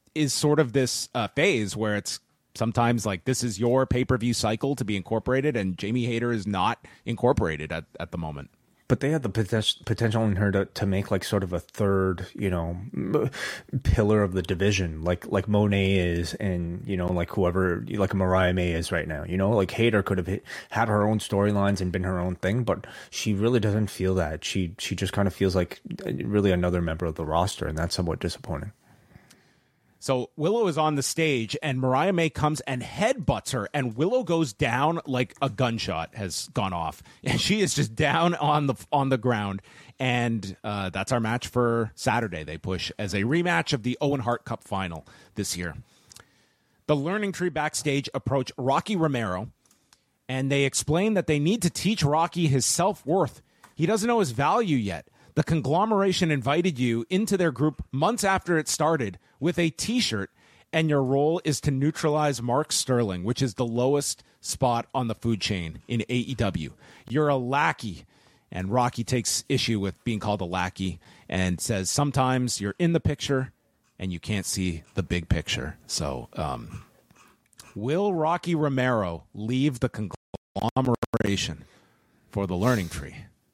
is sort of this phase where it's sometimes like this is your pay-per-view cycle to be incorporated, and Jamie Hayter is not incorporated at the moment. But they had the potential in her to make like sort of a third, pillar of the division, like Monet is, and like whoever, like Mariah May is right now. Like Hayter could have had her own storylines and been her own thing, but she really doesn't feel that. She just kind of feels like really another member of the roster, and that's somewhat disappointing. So Willow is on the stage, and Mariah May comes and headbutts her, and Willow goes down like a gunshot has gone off, and she is just down on the ground. And that's our match for Saturday. They push as a rematch of the Owen Hart Cup final this year. The Learning Tree backstage approach Rocky Romero, and they explain that they need to teach Rocky his self-worth. He doesn't know his value yet. The conglomeration invited you into their group months after it started with a T-shirt, and your role is to neutralize Mark Sterling, which is the lowest spot on the food chain in AEW. You're a lackey, and Rocky takes issue with being called a lackey and says sometimes you're in the picture and you can't see the big picture. So will Rocky Romero leave the conglomeration for the Learning Tree?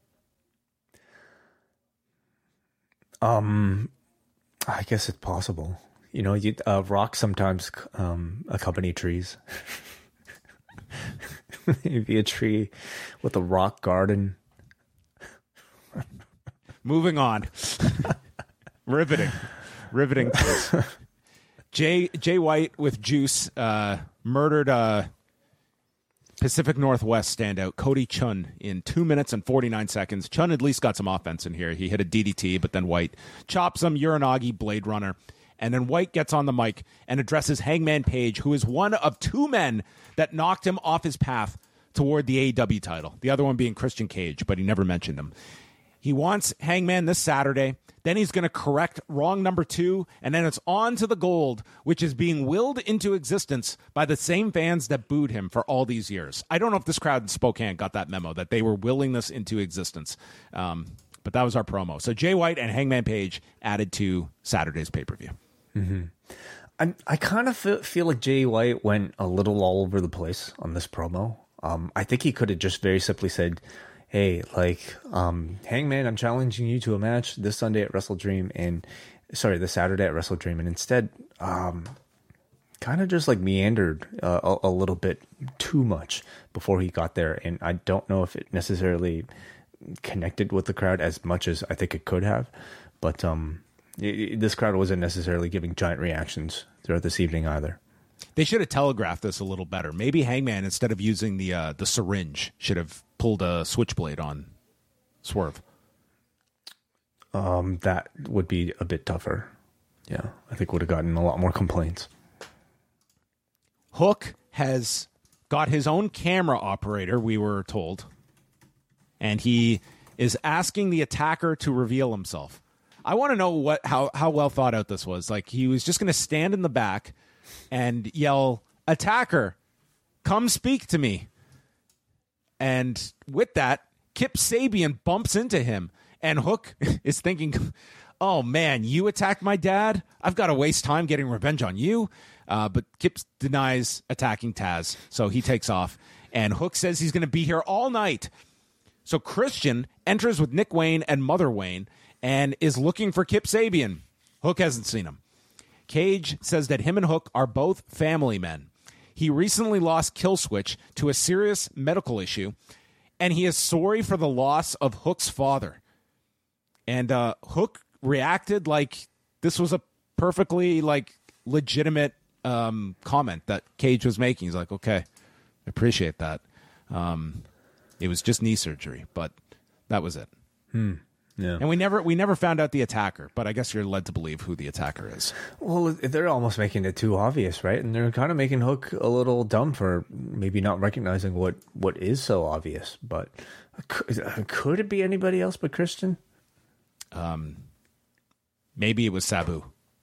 I guess it's possible. Rocks sometimes accompany trees. Maybe a tree with a rock garden. Moving on. Riveting. Jay White with Juice murdered Pacific Northwest standout Cody Chun in 2 minutes and 49 seconds. Chun at least got some offense in here. He hit a DDT, but then White chops him, Uranagi, Blade Runner. And then White gets on the mic and addresses Hangman Page, who is one of two men that knocked him off his path toward the AEW title. The other one being Christian Cage, but he never mentioned him. He wants Hangman this Saturday. Then he's going to correct wrong number 2, and then it's on to the gold, which is being willed into existence by the same fans that booed him for all these years. I don't know if this crowd in Spokane got that memo, that they were willing this into existence. But that was our promo. So Jay White and Hangman Page added to Saturday's pay-per-view. Mm-hmm. I kind of feel like Jay White went a little all over the place on this promo. I think he could have just very simply said, hey, Hangman, I'm challenging you to a match this Saturday at Wrestle Dream, and instead, kind of just meandered a little bit too much before he got there, and I don't know if it necessarily connected with the crowd as much as I think it could have, but this crowd wasn't necessarily giving giant reactions throughout this evening either. They should have telegraphed this a little better. Maybe Hangman, instead of using the syringe, should have pulled a switchblade on Swerve. That would be a bit tougher. Yeah, I think would have gotten a lot more complaints. Hook has got his own camera operator, we were told, and he is asking the attacker to reveal himself. I want to know how well thought out this was. He was just going to stand in the back and yell, "Attacker, come speak to me." And with that, Kip Sabian bumps into him, and Hook is thinking, oh man, you attacked my dad? I've got to waste time getting revenge on you. But Kip denies attacking Taz, so he takes off, and Hook says he's going to be here all night. So Christian enters with Nick Wayne and Mother Wayne and is looking for Kip Sabian. Hook hasn't seen him. Cage says that him and Hook are both family men. He recently lost Killswitch to a serious medical issue, and he is sorry for the loss of Hook's father. And Hook reacted like this was a perfectly legitimate comment that Cage was making. He's like, okay, I appreciate that. It was just knee surgery, but that was it. Yeah. And we never found out the attacker, but I guess you're led to believe who the attacker is. Well, they're almost making it too obvious, right? And they're kind of making Hook a little dumb for maybe not recognizing what is so obvious. But could it be anybody else but Christian? Maybe it was Sabu.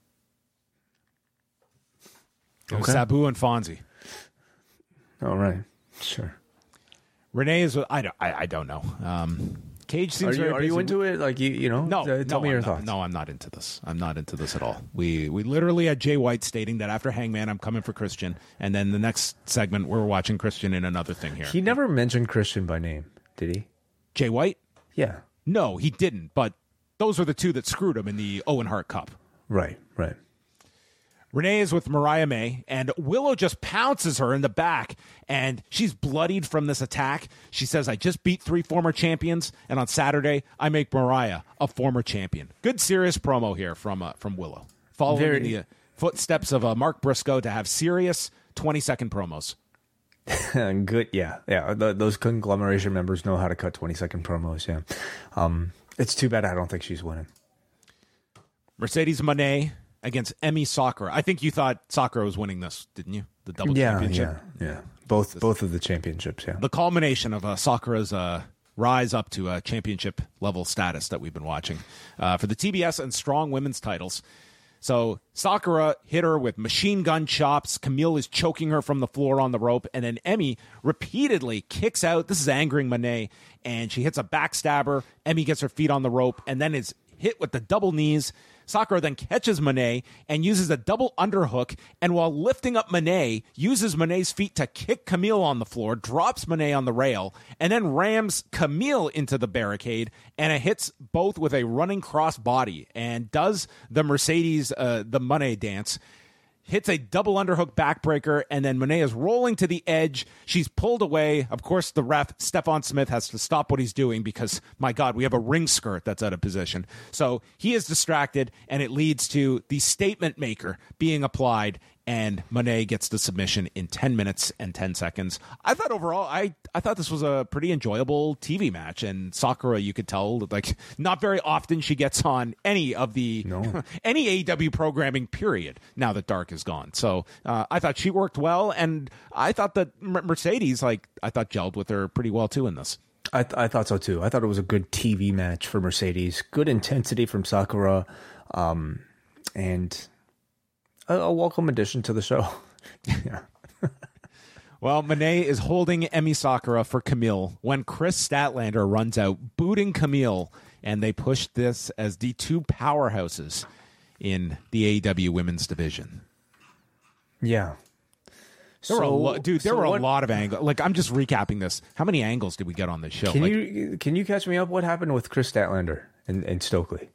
It was Okay. Sabu and Fonzie. All right, sure. Renee is. I don't know. Cage seems Are very you busy. into it? Like tell me your thoughts. No, I'm not into this. I'm not into this at all. We literally had Jay White stating that after Hangman, I'm coming for Christian, and then the next segment we're watching Christian in another thing here. He never mentioned Christian by name, did he? Jay White? Yeah. No, he didn't. But those are the two that screwed him in the Owen Hart Cup. Right. Renee is with Mariah May, and Willow just pounces her in the back, and she's bloodied from this attack. She says, I just beat 3 former champions, and on Saturday, I make Mariah a former champion. Good, serious promo here from Willow. Following in the footsteps of Mark Briscoe to have serious 20-second promos. Good, yeah. Those conglomeration members know how to cut 20-second promos, yeah. It's too bad I don't think she's winning. Mercedes Moné against Emi Sakura. I think you thought Sakura was winning this, didn't you? The double championship. Yeah. Both of the championships. Yeah. The culmination of Sakura's rise up to a championship level status that we've been watching for the TBS and Strong Women's titles. So Sakura hit her with machine gun chops. Camille is choking her from the floor on the rope, and then Emi repeatedly kicks out. This is angering Moné, and she hits a backstabber. Emi gets her feet on the rope, and then is hit with the double knees. Sakura then catches Moné and uses a double underhook, and while lifting up Moné, uses Moné's feet to kick Camille on the floor, drops Moné on the rail, and then rams Camille into the barricade, and it hits both with a running cross body, and does the Mercedes, the Moné dance. Hits a double underhook backbreaker, and then Moné is rolling to the edge. She's pulled away. Of course, the ref, Stephon Smith, has to stop what he's doing because, my God, we have a ring skirt that's out of position. So he is distracted, and it leads to the statement maker being applied, and Moné gets the submission in 10 minutes and 10 seconds. I thought overall, I thought this was a pretty enjoyable TV match, and Sakura, you could tell, like, not very often she gets on any of the any AEW programming, period, now that Dark is gone. So I thought she worked well, and I thought that Mercedes, I thought gelled with her pretty well too in this. I thought so too. I thought it was a good TV match for Mercedes. Good intensity from Sakura, and a welcome addition to the show. Yeah. Well, Moné is holding Emi Sakura for Camille when Chris Statlander runs out, booting Camille, and they push this as the two powerhouses in the AEW women's division. Yeah. There were a lot of angles. Like, I'm just recapping this. How many angles did we get on this show? Can you catch me up? What happened with Chris Statlander and Stokely?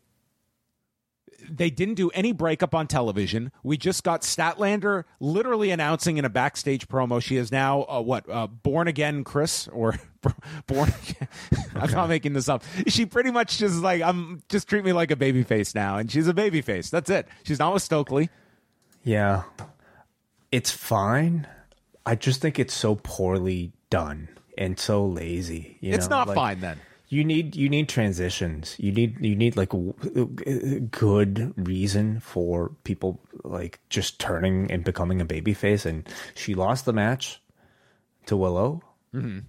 They didn't do any breakup on television. We just got Statlander literally announcing in a backstage promo she is now born again Chris, or born again. I'm not making this up. She pretty much just like, just treat me like a baby face now, and she's a baby face. That's it. She's not with Stokely. Yeah. It's fine. I just think it's so poorly done and so lazy. It's not fine then. You need transitions. You need like a good reason for people like just turning and becoming a babyface. And she lost the match to Willow. Mm-hmm.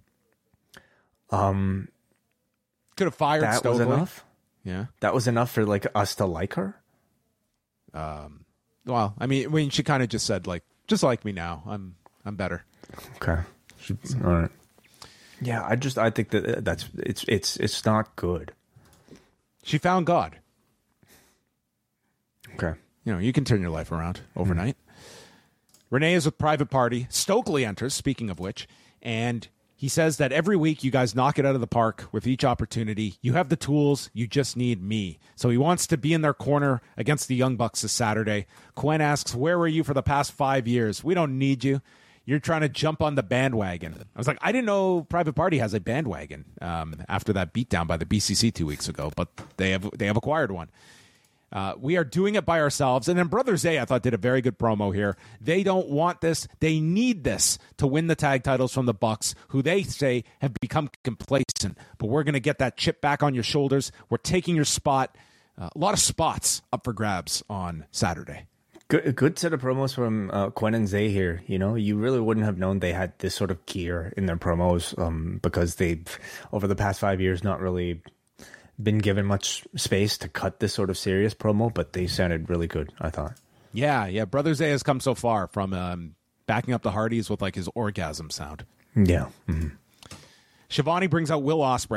Could have fired that Stokely. Was enough. Yeah, that was enough for like us to like her. Well, I mean, she kind of just said like, just like me now. I'm better. Okay. All right. Yeah, I think that it's not good. She found God. Okay. You can turn your life around overnight. Renee is with Private Party. Stokely enters, speaking of which, and he says that every week you guys knock it out of the park with each opportunity. You have the tools. You just need me. So he wants to be in their corner against the Young Bucks this Saturday. Quen asks, where were you for the past 5 years? We don't need you. You're trying to jump on the bandwagon. I was like, I didn't know Private Party has a bandwagon after that beatdown by the BCC 2 weeks ago, but they have acquired one. We are doing it by ourselves. And then Brother Zay, I thought, did a very good promo here. They don't want this. They need this to win the tag titles from the Bucks, who they say have become complacent. But we're going to get that chip back on your shoulders. We're taking your spot. A lot of spots up for grabs on Saturday. Good set of promos from Quen and Zay here. You really wouldn't have known they had this sort of gear in their promos because they've, over the past 5 years, not really been given much space to cut this sort of serious promo, but they sounded really good, I thought. Yeah. Brother Zay has come so far from backing up the Hardys with like his orgasm sound. Yeah. Mm-hmm. Shivani brings out Will Ospreay.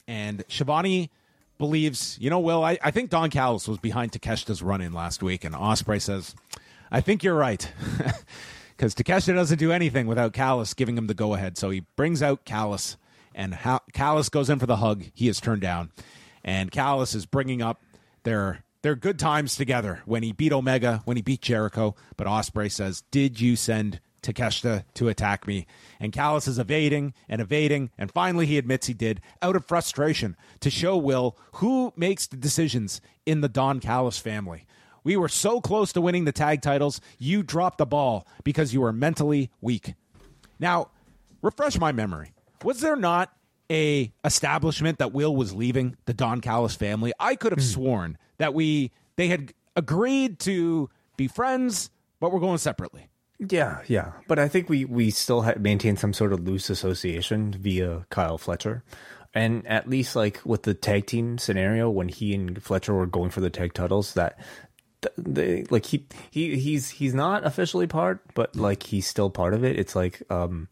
And Shivani believes, Will, I think Don Callis was behind Takeshita's run-in last week. And Ospreay says, I think you're right. Because Takeshita doesn't do anything without Callis giving him the go-ahead. So he brings out Callis, and Callis goes in for the hug. He is turned down. And Callis is bringing up their good times together when he beat Omega, when he beat Jericho. But Ospreay says, did you send Takeshita to attack me? And Callis is evading, and finally he admits he did, out of frustration, to show Will who makes the decisions in the Don Callis family. We were so close to winning the tag titles, you dropped the ball because you were mentally weak. Now, refresh my memory. Was there not a establishment that Will was leaving the Don Callis family? I could have sworn that they had agreed to be friends, but we're going separately. Yeah. But I think we still maintain some sort of loose association via Kyle Fletcher. And at least like with the tag team scenario, when he and Fletcher were going for the tag titles, that like he's not officially part, but like he's still part of it. It's like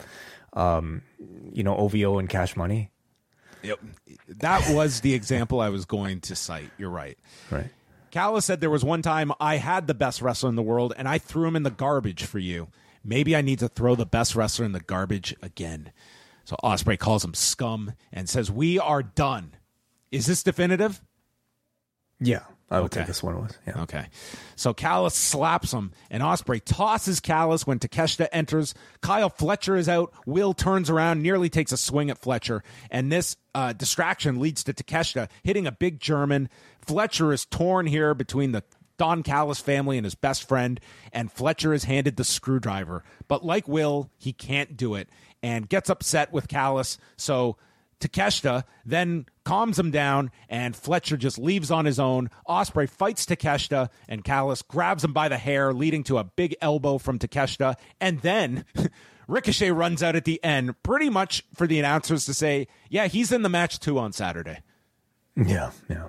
OVO and Cash Money. Yep. That was the example I was going to cite. You're right. Right. Callis said there was one time I had the best wrestler in the world and I threw him in the garbage for you. Maybe I need to throw the best wrestler in the garbage again. So Ospreay calls him scum and says, we are done. Is this definitive? Yeah. I would think this one was. Yeah. Okay. So Callis slaps him, and Ospreay tosses Callis when Takeshita enters. Kyle Fletcher is out. Will turns around, nearly takes a swing at Fletcher, and this distraction leads to Takeshita hitting a big German. Fletcher is torn here between the Don Callis family and his best friend, and Fletcher is handed the screwdriver. But like Will, he can't do it, and gets upset with Callis, so Takeshita then calms him down, and Fletcher just leaves on his own. Ospreay fights Takeshita, and Callis grabs him by the hair, leading to a big elbow from Takeshita. And then Ricochet runs out at the end, pretty much for the announcers to say, yeah, he's in the match too on Saturday. Yeah.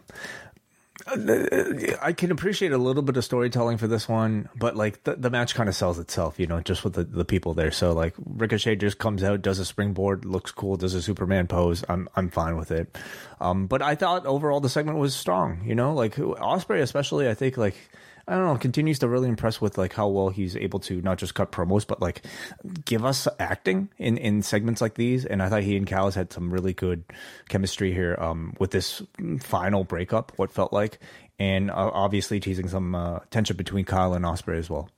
I can appreciate a little bit of storytelling for this one, but like the match kind of sells itself, just with the people there. So like Ricochet just comes out, does a springboard, looks cool, does a Superman pose. I'm fine with it. But I thought overall the segment was strong, like Ospreay especially, I think like, I don't know, continues to really impress with like how well he's able to not just cut promos, but like give us acting in segments like these. And I thought he and Callis had some really good chemistry here with this final breakup, what felt like, and obviously teasing some tension between Kyle and Ospreay as well.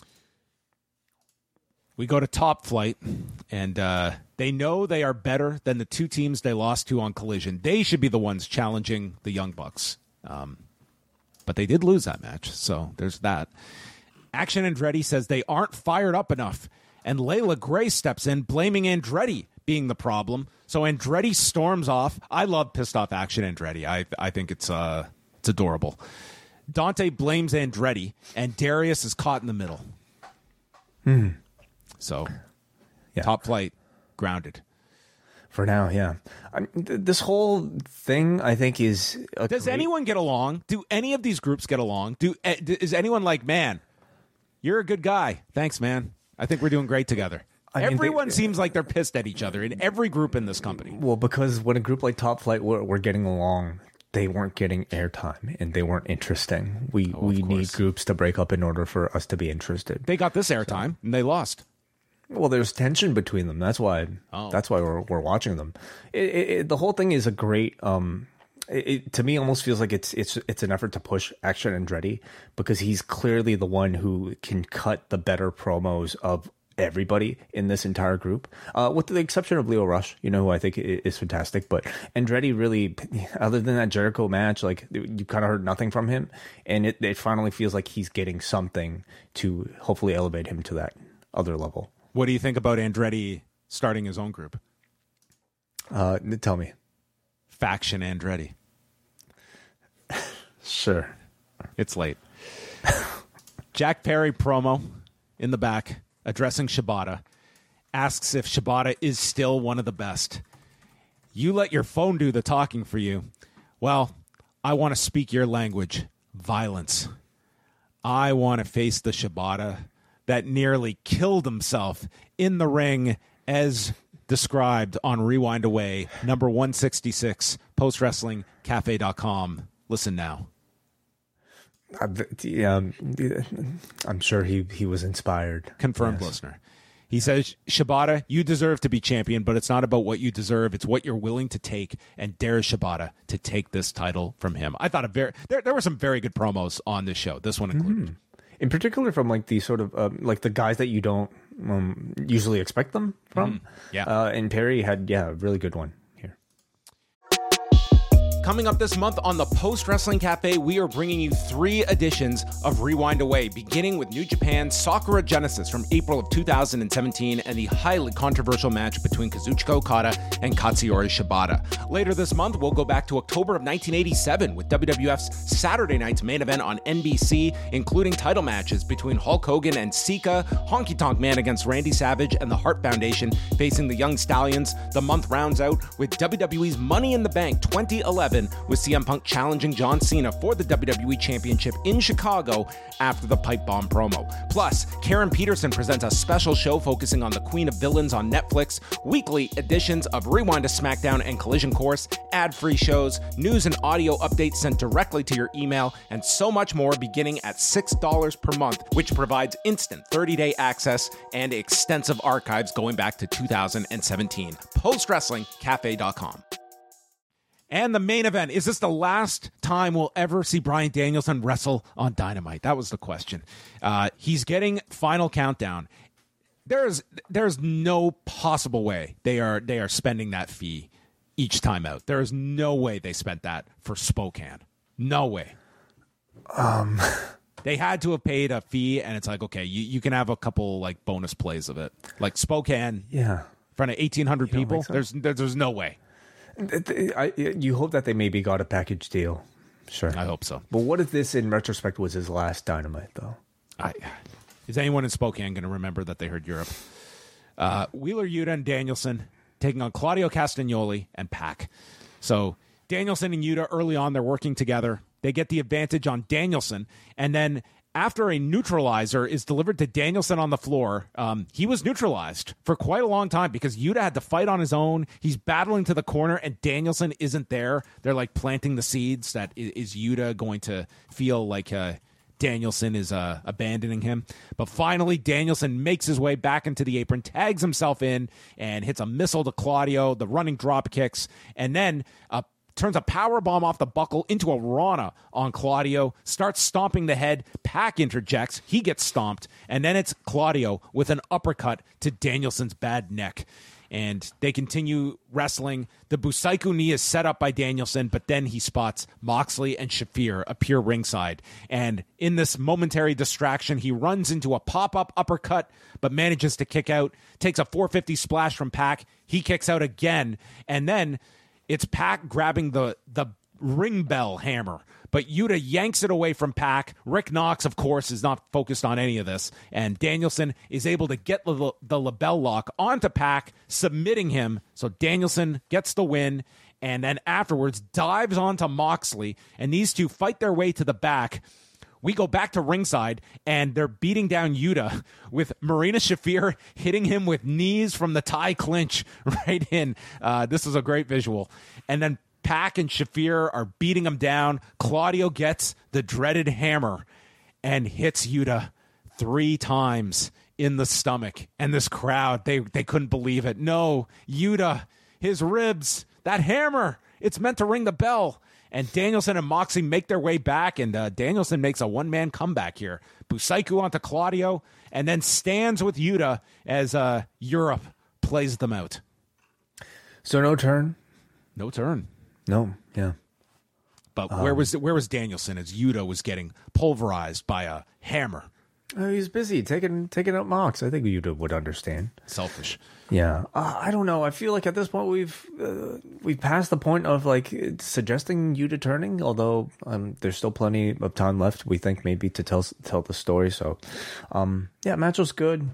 We go to Top Flight, and they know they are better than the two teams they lost to on Collision. They should be the ones challenging the Young Bucks. But they did lose that match, so there's that. Action Andretti says they aren't fired up enough, and Layla Gray steps in, blaming Andretti being the problem. So Andretti storms off. I love pissed off Action Andretti. I think it's adorable. Dante blames Andretti, and Darius is caught in the middle. So, yeah. Top Flight grounded. For now, yeah. This whole thing, I think, is... Does anyone get along? Do any of these groups get along? Is anyone like, man, you're a good guy. Thanks, man. I think we're doing great together. Everyone seems like they're pissed at each other in every group in this company. Well, because when a group like Top Flight were getting along, they weren't getting airtime and they weren't interesting. We need groups to break up in order for us to be interested. They got this airtime and they lost. Well, there's tension between them. That's why. That's why we're watching them. The whole thing is a great. It to me almost feels like it's an effort to push Action Andretti because he's clearly the one who can cut the better promos of everybody in this entire group, with the exception of Leo Rush, who I think is fantastic. But Andretti really, other than that Jericho match, like you kind of heard nothing from him, and it finally feels like he's getting something to hopefully elevate him to that other level. What do you think about Andretti starting his own group? Tell me. Faction Andretti. Sure. It's late. Jack Perry promo in the back addressing Shibata. Asks if Shibata is still one of the best. You let your phone do the talking for you. Well, I want to speak your language. Violence. I want to face the Shibata that nearly killed himself in the ring as described on Rewind Away, number 166, postwrestlingcafe.com. Listen now. I'm sure he was inspired. Confirmed listener. He says, Shibata, you deserve to be champion, but it's not about what you deserve. It's what you're willing to take, and dares Shibata to take this title from him. I thought there were some very good promos on this show, this one included. In particular from like the sort of like the guys that you don't usually expect them from. And Perry had a really good one here. Coming up this month on the Post Wrestling Cafe, we are bringing you 3 editions of Rewind Away, beginning with New Japan's Sakura Genesis from April of 2017 and the highly controversial match between Kazuchika Okada and Katsuyori Shibata. Later this month, we'll go back to October of 1987 with WWF's Saturday night's main event on NBC, including title matches between Hulk Hogan and Sika, Honky Tonk Man against Randy Savage, and the Hart Foundation facing the Young Stallions. The month rounds out with WWE's Money in the Bank 2011, with CM Punk challenging John Cena for the WWE Championship in Chicago after the pipe bomb promo. Plus, Karen Peterson presents a special show focusing on the Queen of Villains on Netflix, weekly editions of Rewind to SmackDown and Collision Course, ad-free shows, news and audio updates sent directly to your email, and so much more beginning at $6 per month, which provides instant 30-day access and extensive archives going back to 2017. PostWrestlingCafe.com. And the main event, is this the last time we'll ever see Bryan Danielson wrestle on Dynamite? That was the question. He's getting Final Countdown. There's no possible way they are spending that fee each time out. There is no way they spent that for Spokane. No way. They had to have paid a fee, and it's like, okay, you can have a couple like bonus plays of it. Like Spokane, in front of 1,800 people. So? There's no way. You hope that they maybe got a package deal. Sure. I hope so. But what if this, in retrospect, was his last Dynamite, though? Is anyone in Spokane going to remember that they heard Europe? Wheeler Yuta and Danielson taking on Claudio Castagnoli and Pac. So Danielson and Yuta, early on, they're working together. They get the advantage on Danielson, and then after a neutralizer is delivered to Danielson on the floor, he was neutralized for quite a long time because Yuta had to fight on his own. He's battling to the corner, and Danielson isn't there. They're like planting the seeds that is Yuta going to feel like Danielson is abandoning him. But finally, Danielson makes his way back into the apron, tags himself in, and hits a missile to Claudio, the running drop kicks, and then turns a power bomb off the buckle into a Rana on Claudio, starts stomping the head. Pac interjects. He gets stomped. And then it's Claudio with an uppercut to Danielson's bad neck. And they continue wrestling. The Busaiku knee is set up by Danielson, but then he spots Moxley and Shafir appear ringside. And in this momentary distraction, he runs into a pop-up uppercut, but manages to kick out, takes a 450 splash from Pac. He kicks out again. And then it's Pac grabbing the ring bell hammer, but Yuta yanks it away from Pac. Rick Knox, of course, is not focused on any of this, and Danielson is able to get the label lock onto Pac, submitting him, so Danielson gets the win, and then afterwards dives onto Moxley, and these two fight their way to the back. We go back to ringside, and they're beating down Yuta with Marina Shafir hitting him with knees from the tie clinch right in. This is a great visual. And then Pac and Shafir are beating him down. Claudio gets the dreaded hammer and hits Yuta 3 times in the stomach. And this crowd, they couldn't believe it. No, Yuta, his ribs, that hammer, it's meant to ring the bell. And Danielson and Moxley make their way back, and Danielson makes a one-man comeback here. Busaiku onto Claudio, and then stands with Yuta as Europe plays them out. So no turn? No turn. No, yeah. But where was Danielson as Yuta was getting pulverized by a hammer? He's busy taking out Mox. I think Yuta would understand. Selfish. Yeah, I don't know. I feel like at this point we've passed the point of like suggesting Yuta turning. Although there's still plenty of time left. We think maybe to tell the story. So, match was good.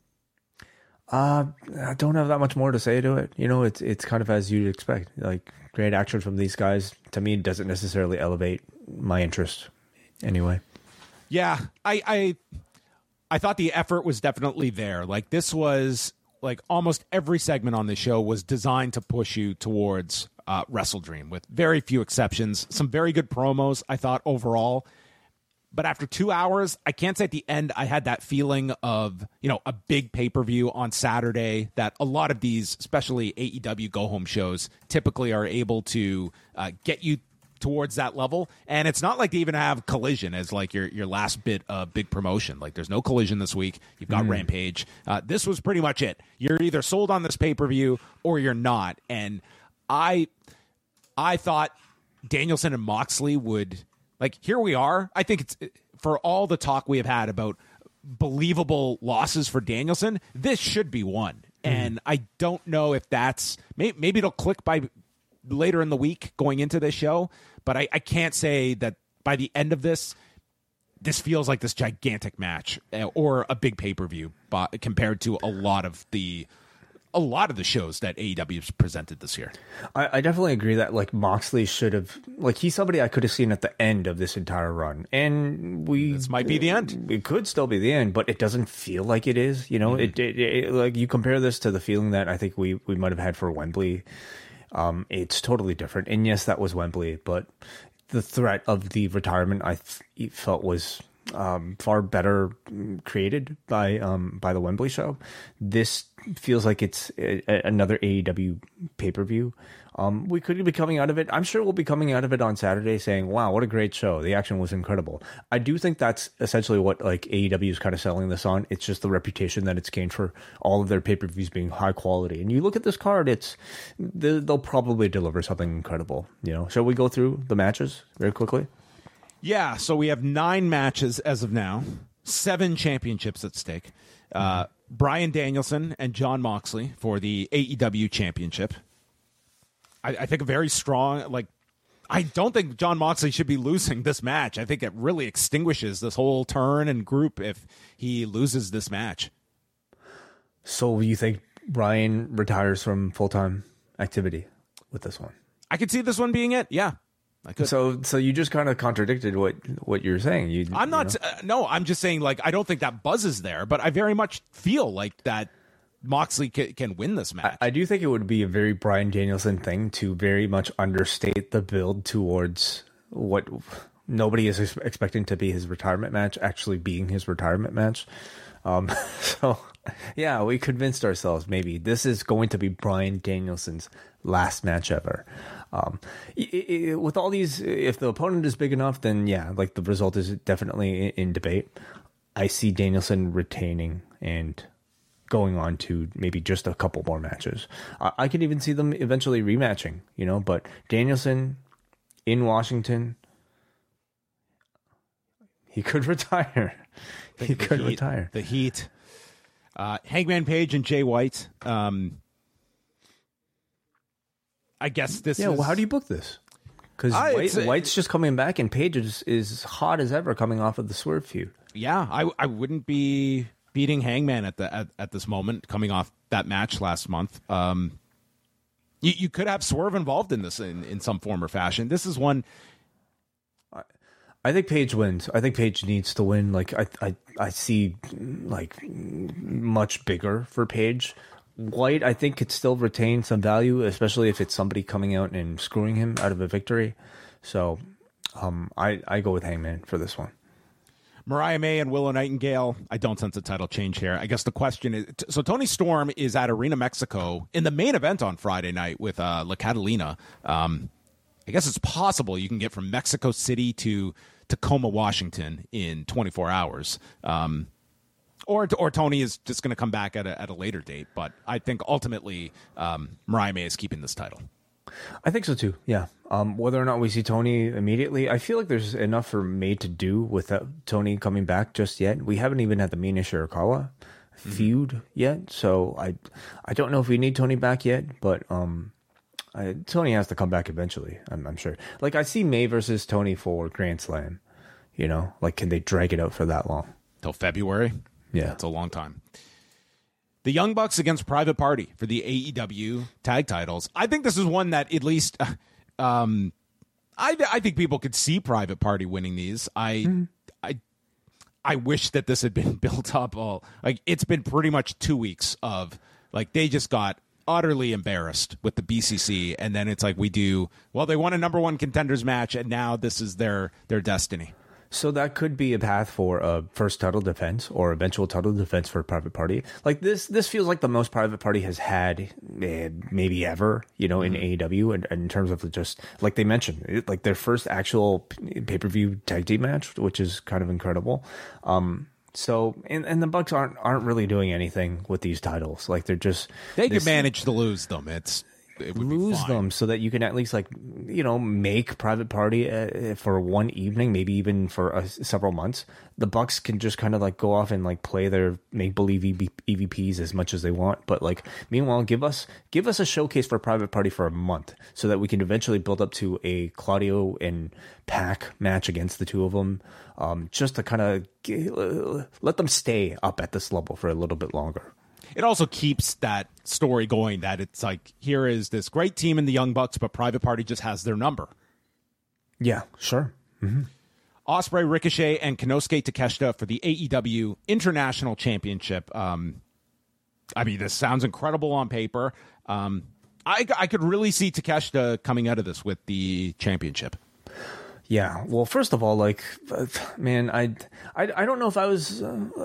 I don't have that much more to say to it. You know, it's kind of as you'd expect. Like great action from these guys. To me, doesn't necessarily elevate my interest. Anyway. Yeah, I thought the effort was definitely there. Like this was like almost every segment on the show was designed to push you towards Wrestle Dream, with very few exceptions. Some very good promos, I thought, overall. But after 2 hours, I can't say at the end I had that feeling of, a big pay-per-view on Saturday that a lot of these, especially AEW go-home shows, typically are able to get you towards that level. And it's not like they even have Collision as like your last bit of big promotion. Like, there's no Collision this week. You've got Rampage. This was pretty much it. You're either sold on this pay-per-view or you're not. And I thought Danielson and Moxley would... Like, here we are. I think it's, for all the talk we have had about believable losses for Danielson, this should be one. And I don't know if that's... Maybe it'll click by later in the week going into this show, but I can't say that by the end of this feels like this gigantic match or a big pay-per-view compared to a lot of the shows that AEW has presented this year. I definitely agree that like Moxley should have, like, he's somebody I could have seen at the end of this entire run, and this might be the end. It could still be the end, but it doesn't feel like it is. It like, you compare this to the feeling that I think we might have had for Wembley. It's totally different, and yes, that was Wembley, but the threat of the retirement I felt was far better created by the Wembley show. This feels like it's another AEW pay-per-view. We could be coming out of it. I'm sure we'll be coming out of it on Saturday saying, wow, what a great show. The action was incredible. I do think that's essentially what like AEW is kind of selling this on. It's just the reputation that it's gained for all of their pay-per-views being high quality. And you look at this card, they'll probably deliver something incredible. Shall we go through the matches very quickly? Yeah, so we have 9 matches as of now, 7 championships at stake. Bryan Danielson and Jon Moxley for the AEW championship. I think a very strong, like, I don't think Jon Moxley should be losing this match. I think it really extinguishes this whole turn and group if he loses this match. So you think Bryan retires from full-time activity with this one? I could see this one being it, yeah. So you just kind of contradicted what you're saying. I'm not. No, I'm just saying, like, I don't think that buzz is there, but I very much feel like that Moxley can win this match. I do think it would be a very Bryan Danielson thing to very much understate the build towards what nobody is expecting to be his retirement match actually being his retirement match. So yeah, we convinced ourselves maybe this is going to be Bryan Danielson's last match ever. With all these, if the opponent is big enough, then yeah, like the result is definitely in debate. I see Danielson retaining and going on to maybe just a couple more matches. I could even see them eventually rematching, but Danielson in Washington, he could retire. He could retire. The Heat. Hangman Page and Jay White. I guess this is... well, how do you book this? Because White's just coming back, and Page is hot as ever coming off of the Swerve feud. Yeah, I wouldn't be beating Hangman at this moment, coming off that match last month. You could have Swerve involved in this in some form or fashion. This is one... I think Page wins. I think Page needs to win. Like I see like much bigger for Page. White, I think, could still retain some value, especially if it's somebody coming out and screwing him out of a victory. So I go with Hangman for this one. Mariah May and Willow Nightingale, I don't sense a title change here. I guess the question is, so Tony Storm is at Arena Mexico in the main event on Friday night with La Catalina. I guess it's possible you can get from Mexico City to Tacoma, Washington in 24 hours. Or Tony is just going to come back at a later date. But I think ultimately Mariah May is keeping this title. I think so too, yeah. Whether or not we see Tony immediately, I feel like there's enough for May to do without Tony coming back just yet. We haven't even had the Mina Shirakawa feud yet, so I don't know if we need Tony back yet, but Tony has to come back eventually, I'm sure. Like, I see May versus Tony for Grand Slam, like, can they drag it out for that long? Till February? Yeah. That's a long time. The Young Bucks against Private Party for the AEW tag titles. I think this is one that at least I think people could see Private Party winning these. I wish that this had been built up. Like, it's been pretty much 2 weeks of Like they just got utterly embarrassed with the BCC, and then it's like they won a number one contenders match, and now this is their destiny. So that could be a path for a first title defense or eventual title defense for Private Party. Like this feels like the most Private Party has had maybe ever, in AEW, and in terms of just like they mentioned, like their first actual pay-per-view tag team match, which is kind of incredible. So and the Bucks aren't really doing anything with these titles. Like they could manage to lose them. It would lose be fine. them so that you can at least make Private Party for one evening, maybe even for several months. The Bucks can just kind of like go off and like play their make believe EVPs as much as they want, but like meanwhile give us a showcase for Private Party for a month so that we can eventually build up to a Claudio and Pac match against the two of them, just to kind of let them stay up at this level for a little bit longer. It also keeps that story going that it's like, here is this great team in the Young Bucks, but Private Party just has their number. Yeah, sure. Mm-hmm. Ospreay, Ricochet, and Konosuke Takeshita for the AEW International Championship. This sounds incredible on paper. I could really see Takeshita coming out of this with the championship. Yeah, well, first of all, like, man, I don't know if I was,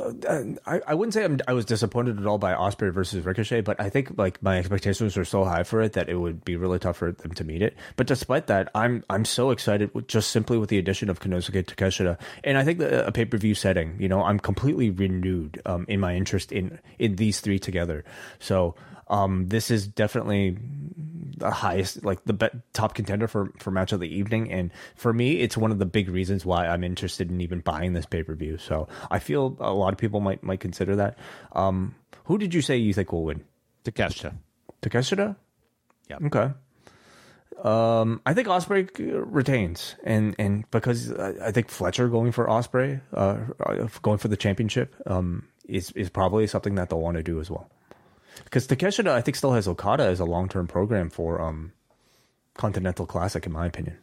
I wouldn't say I was disappointed at all by Ospreay versus Ricochet, but I think like my expectations were so high for it that it would be really tough for them to meet it. But despite that, I'm so excited just simply with the addition of Konosuke Takeshita, and I think that a pay-per-view setting, I'm completely renewed in my interest in these three together. So this is definitely the highest, like the top contender for match of the evening, and for me it's one of the big reasons why I'm interested in even buying this pay-per-view. So I feel a lot of people might consider that. Who did you say you think will win? Takeshita? Yeah. Okay. I think Ospreay retains, and because I think Fletcher going for Ospreay, going for the championship, is probably something that they'll want to do as well. Because Takeshita, I think, still has Okada as a long-term program for Continental Classic, in my opinion.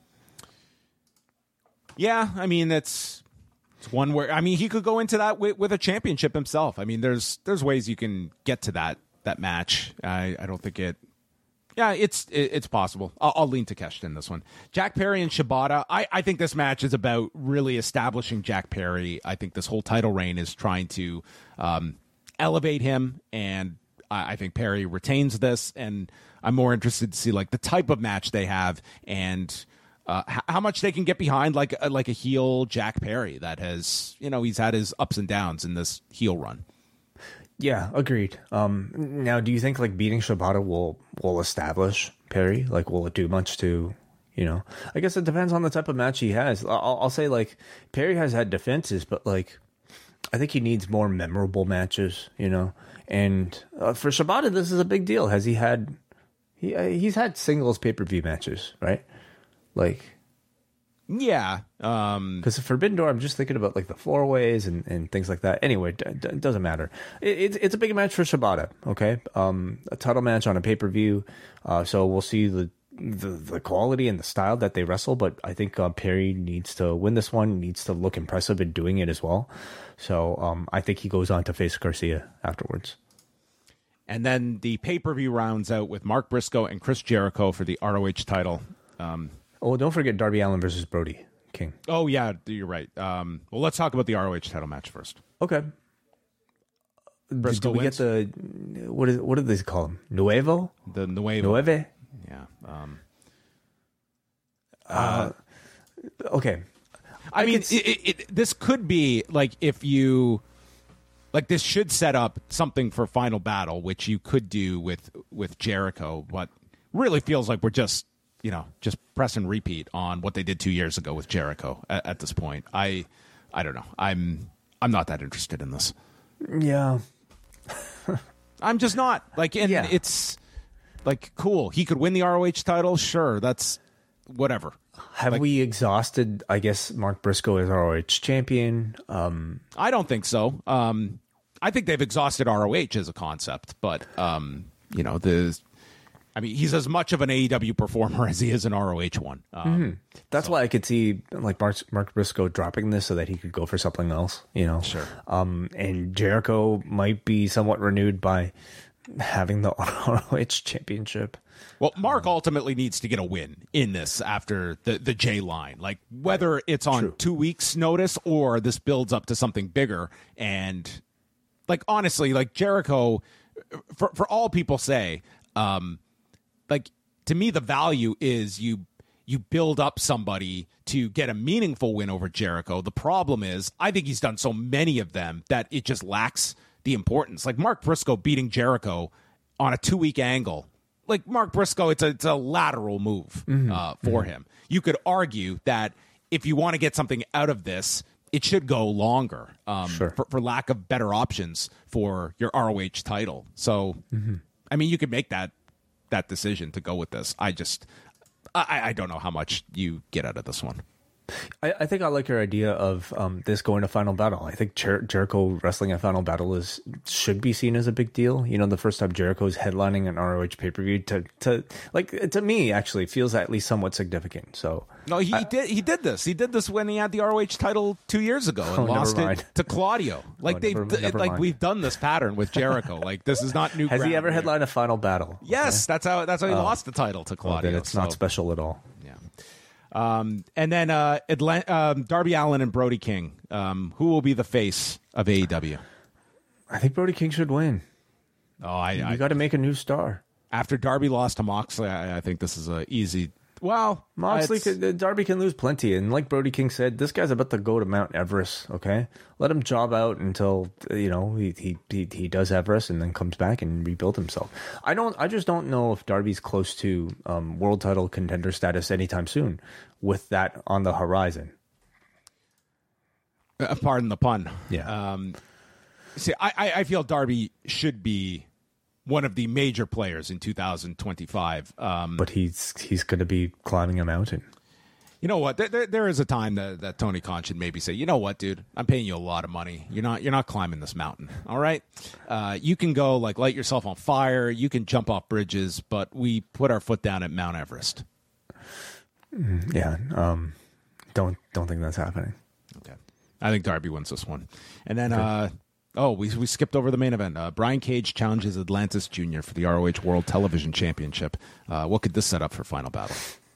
Yeah, it's one where he could go into that with a championship himself. There's ways you can get to that match. I don't think it. Yeah, it's possible. I'll lean Takeshita in this one. Jack Perry and Shibata. I think this match is about really establishing Jack Perry. I think this whole title reign is trying to elevate him, and I think Perry retains this, and I'm more interested to see like the type of match they have and how much they can get behind like a heel Jack Perry that has, he's had his ups and downs in this heel run. Yeah, agreed. Now, do you think like beating Shibata will establish Perry? Like, will it do much to, I guess it depends on the type of match he has. I'll say like Perry has had defenses, but like I think he needs more memorable matches, And for Shibata, this is a big deal. Has he had? He's had singles pay-per-view matches, right? Like, yeah. Because Forbidden Door, I'm just thinking about like the 4-ways and things like that. Anyway, it doesn't matter. It's a big match for Shibata. Okay, a title match on a pay-per-view. So we'll see the quality and the style that they wrestle. But I think Perry needs to win this one. Needs to look impressive in doing it as well. So I think he goes on to face Garcia afterwards. And then the pay-per-view rounds out with Mark Briscoe and Chris Jericho for the ROH title. Don't forget Darby Allin versus Brody King. Oh, yeah, you're right. Well, let's talk about the ROH title match first. Okay. Briscoe wins. Get the, what do they call him? Nuevo? The Nuevo. Nueve? Yeah. Okay. This could be like if you like this should set up something for Final Battle, which you could do with Jericho, but really feels like we're just press and repeat on what they did 2 years ago with Jericho at this point. I don't know. I'm not that interested in this. Yeah. I'm just not it's like cool. He could win the ROH title. Sure. That's whatever. Have we exhausted, I guess, Mark Briscoe as ROH champion? I don't think so. I think they've exhausted ROH as a concept, but he's as much of an AEW performer as he is an ROH one. That's why I could see like Mark Briscoe dropping this so that he could go for something else. Sure. And Jericho might be somewhat renewed by having the ROH championship. Well, Mark ultimately needs to get a win in this after the J line. Like, whether it's on 2 weeks' notice or this builds up to something bigger. And, like, honestly, like, Jericho, for all people say, like, to me, the value is you build up somebody to get a meaningful win over Jericho. The problem is, I think he's done so many of them that it just lacks the importance. Like, Mark Briscoe beating Jericho on a 2-week angle. Like, Mark Briscoe, it's a lateral move for him. You could argue that if you want to get something out of this, it should go longer for lack of better options for your ROH title. So, I mean, you could make that decision to go with this. I don't know how much you get out of this one. I think I like your idea of this going to Final Battle. I think Jericho wrestling at Final Battle should be seen as a big deal. You know, the first time Jericho's headlining an ROH pay-per-view to me actually feels at least somewhat significant. So no, he did this. He did this when he had the ROH title 2 years ago and lost it to Claudio. Like we've done this pattern with Jericho. Like, this is not new. Has he ever headlined a Final Battle? Yes, okay. that's how he lost the title to Claudio. Then it's not special at all. Yeah. And then Darby Allin and Brody King. Who will be the face of AEW? I think Brody King should win. Oh, you got to make a new star. After Darby lost to Moxley, I think this is a easy. Well, Darby can lose plenty, and like Brody King said, this guy's about to go to Mount Everest. Okay, let him job out until he does Everest, and then comes back and rebuild himself. I just don't know if Darby's close to world title contender status anytime soon, with that on the horizon. Pardon the pun. Yeah. See, I feel Darby should be one of the major players in 2025. But he's going to be climbing a mountain. You know what? There is a time that Tony Khan should maybe say, you know what, dude, I'm paying you a lot of money. You're not climbing this mountain. All right. You can go like light yourself on fire. You can jump off bridges, but we put our foot down at Mount Everest. Yeah. Don't think that's happening. Okay. I think Darby wins this one. And then, we skipped over the main event. Brian Cage challenges Atlantis Jr. for the ROH World Television Championship. What could this set up for Final Battle?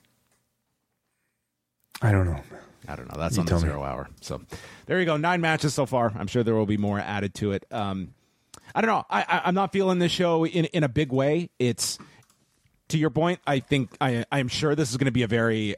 I don't know. That's on the 0 hour. So there you go. 9 matches so far. I'm sure there will be more added to it. I don't know. I'm not feeling this show in a big way. It's, to your point, I think I am sure this is going to be a very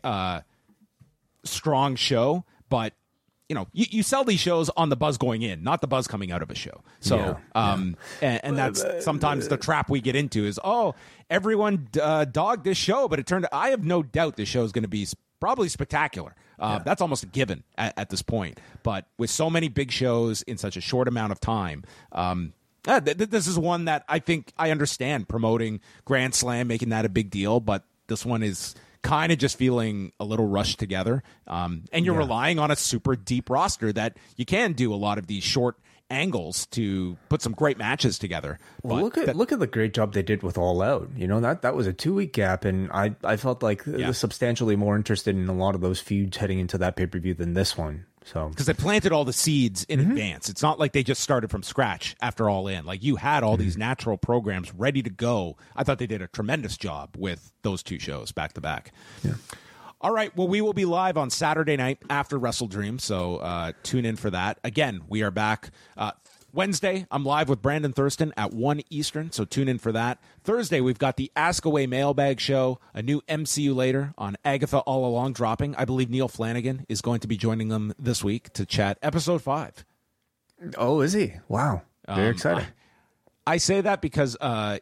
strong show, but you know, you sell these shows on the buzz going in, not the buzz coming out of a show. So, and that's sometimes the trap we get into is, everyone dogged this show, but it turned out, I have no doubt this show is going to be probably spectacular. That's almost a given at this point. But with so many big shows in such a short amount of time, this is one that I think I understand promoting Grand Slam, making that a big deal, but this one is kind of just feeling a little rushed together. And you're relying on a super deep roster that you can do a lot of these short angles to put some great matches together. Well, look at the great job they did with All Out. You know, that was a 2-week gap, and I felt like substantially more interested in a lot of those feuds heading into that pay-per-view than this one. So, because they planted all the seeds in advance. It's not like they just started from scratch after All In. Like, you had all these natural programs ready to go. I thought they did a tremendous job with those 2 shows back to back. Yeah. All right. Well, we will be live on Saturday night after Wrestle Dream, so tune in for that. Again, we are back Wednesday. I'm live with Brandon Thurston at 1 Eastern, so tune in for that. Thursday, we've got the Ask Away Mailbag Show, a new MCU later on Agatha All Along dropping. I believe Neil Flanagan is going to be joining them this week to chat Episode 5. Oh, is he? Wow. Very exciting. I say that because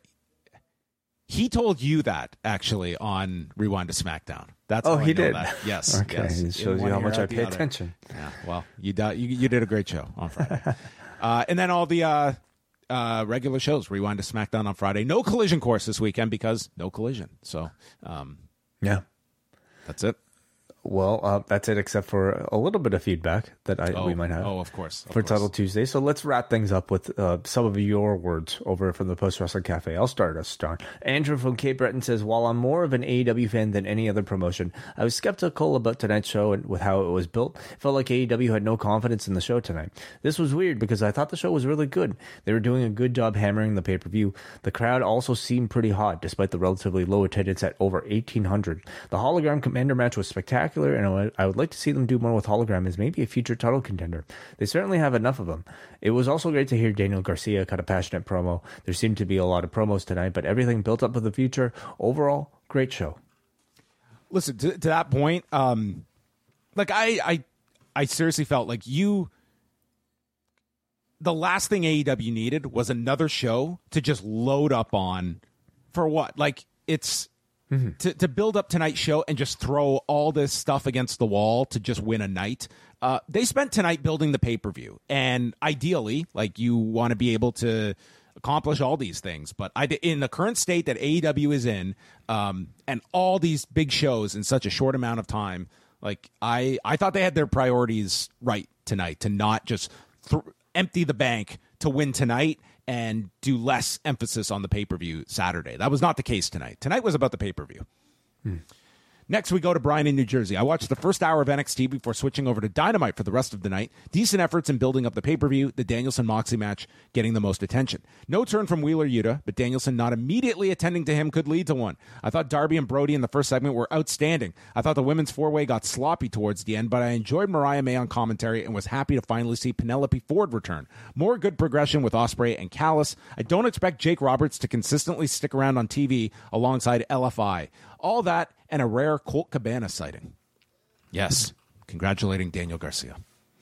he told you that, actually, on Rewind to SmackDown. That's how he did. That. Yes. Okay. Yes. It shows you how much I pay attention. Yeah. Well, you did a great show on Friday. And then all the regular shows, Rewind to SmackDown on Friday. No Collision Course this weekend because no Collision. So, yeah. That's it. Well, that's it, except for a little bit of feedback that we might have. Oh, of course. For Title Tuesday. So let's wrap things up with some of your words over from the Post Wrestling Cafe. I'll start us, John. Andrew from Cape Breton says, while I'm more of an AEW fan than any other promotion, I was skeptical about tonight's show and with how it was built. It felt like AEW had no confidence in the show tonight. This was weird because I thought the show was really good. They were doing a good job hammering the pay-per-view. The crowd also seemed pretty hot, despite the relatively low attendance at over 1,800. The Hologram Commander match was spectacular, and I would like to see them do more with Hologram as maybe a future title contender. They certainly have enough of them. It was also great to hear Daniel Garcia cut a passionate promo. There seemed to be a lot of promos tonight, but everything built up for the future. Overall, great show. Listen, to that point, like I seriously felt like the last thing AEW needed was another show to just load up on for what? Like, it's to build up tonight's show and just throw all this stuff against the wall to just win a night. They spent tonight building the pay-per-view, and ideally, like, you want to be able to accomplish all these things. But in the current state that AEW is in, and all these big shows in such a short amount of time, like, I thought they had their priorities right tonight to not just empty the bank to win tonight and do less emphasis on the pay-per-view Saturday. That was not the case tonight. Tonight was about the pay-per-view. Next, we go to Bryan in New Jersey. I watched the first hour of NXT before switching over to Dynamite for the rest of the night. Decent efforts in building up the pay-per-view, the Danielson-Moxley match getting the most attention. No turn from Wheeler Yuta, but Danielson not immediately attending to him could lead to one. I thought Darby and Brody in the first segment were outstanding. I thought the women's four-way got sloppy towards the end, but I enjoyed Mariah May on commentary and was happy to finally see Penelope Ford return. More good progression with Ospreay and Callis. I don't expect Jake Roberts to consistently stick around on TV alongside LFI. All that and a rare Colt Cabana sighting. Yes, congratulating Daniel Garcia.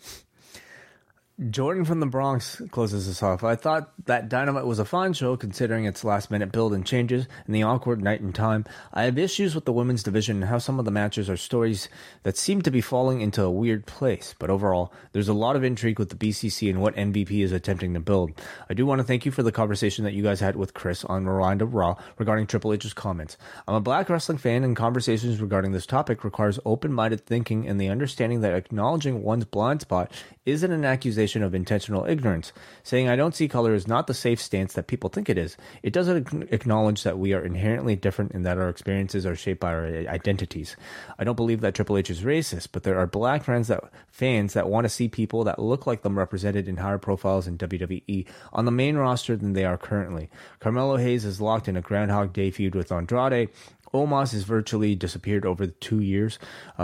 Jordan from the Bronx closes us off. I thought that Dynamite was a fine show considering its last-minute build and changes and the awkward night and time. I have issues with the women's division and how some of the matches are stories that seem to be falling into a weird place. But overall, there's a lot of intrigue with the BCC and what MVP is attempting to build. I do want to thank you for the conversation that you guys had with Chris on Rewind of Raw regarding Triple H's comments. I'm a black wrestling fan, and conversations regarding this topic requires open-minded thinking and the understanding that acknowledging one's blind spot isn't an accusation of intentional ignorance. Saying I don't see color is not the safe stance that people think it is. It doesn't acknowledge that we are inherently different and that our experiences are shaped by our identities. I don't believe that Triple H is racist, but there are black fans that want to see people that look like them represented in higher profiles in WWE on the main roster than they are currently. Carmelo Hayes is locked in a Groundhog Day feud with Andrade. Omos has virtually disappeared over the 2 years.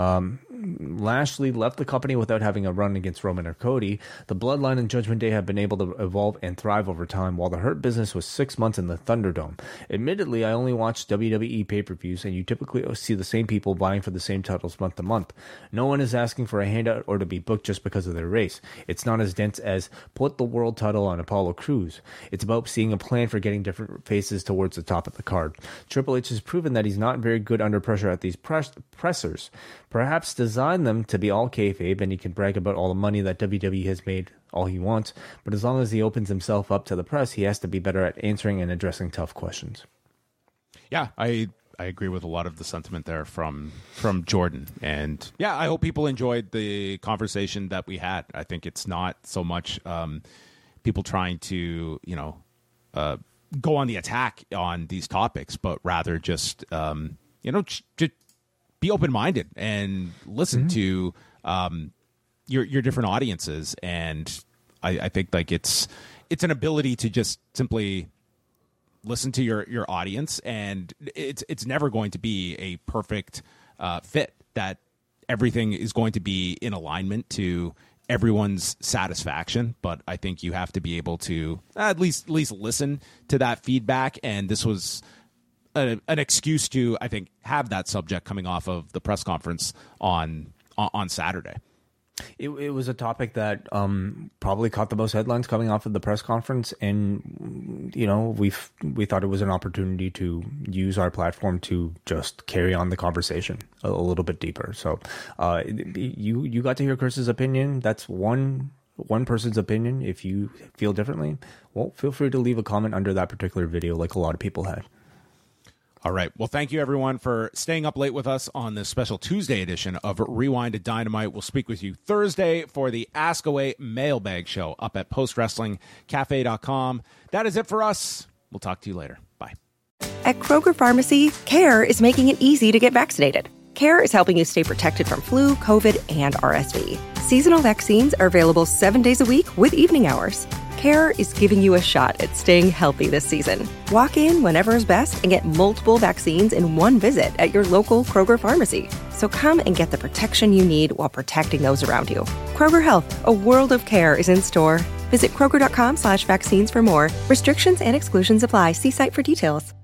Lashley left the company without having a run against Roman or Cody. The Bloodline and Judgment Day have been able to evolve and thrive over time, while the Hurt Business was 6 months in the Thunderdome. Admittedly, I only watch WWE pay-per-views, and you typically see the same people vying for the same titles month to month. No one is asking for a handout or to be booked just because of their race. It's not as dense as put the world title on Apollo Crews. It's about seeing a plan for getting different faces towards the top of the card. Triple H has proven that he's not very good under pressure at these pressers. Perhaps design them to be all kayfabe, and he can brag about all the money that WWE has made all he wants, but as long as he opens himself up to the press, he has to be better at answering and addressing tough questions. Yeah, I agree with a lot of the sentiment there from Jordan. And yeah, I hope people enjoyed the conversation that we had. I think it's not so much people trying to, go on the attack on these topics, but rather just, just be open-minded and listen to your different audiences. And I think like it's an ability to just simply listen to your audience, and it's never going to be a perfect fit that everything is going to be in alignment to everyone's satisfaction. But I think you have to be able to at least listen to that feedback, and this was an excuse to, I think, have that subject coming off of the press conference on Saturday. It was a topic that probably caught the most headlines coming off of the press conference, and we thought it was an opportunity to use our platform to just carry on the conversation a little bit deeper. So you got to hear Chris's opinion. That's one person's opinion. If you feel differently, well, feel free to leave a comment under that particular video, like a lot of people had. All right. Well, thank you, everyone, for staying up late with us on this special Tuesday edition of Rewind to Dynamite. We'll speak with you Thursday for the Ask Away mailbag show up at postwrestlingcafe.com. That is it for us. We'll talk to you later. Bye. At Kroger Pharmacy, CARE is making it easy to get vaccinated. CARE is helping you stay protected from flu, COVID, and RSV. Seasonal vaccines are available 7 days a week with evening hours. CARE is giving you a shot at staying healthy this season. Walk in whenever is best and get multiple vaccines in one visit at your local Kroger Pharmacy. So come and get the protection you need while protecting those around you. Kroger Health, a world of care is in store. Visit Kroger.com/vaccines for more. Restrictions and exclusions apply. See site for details.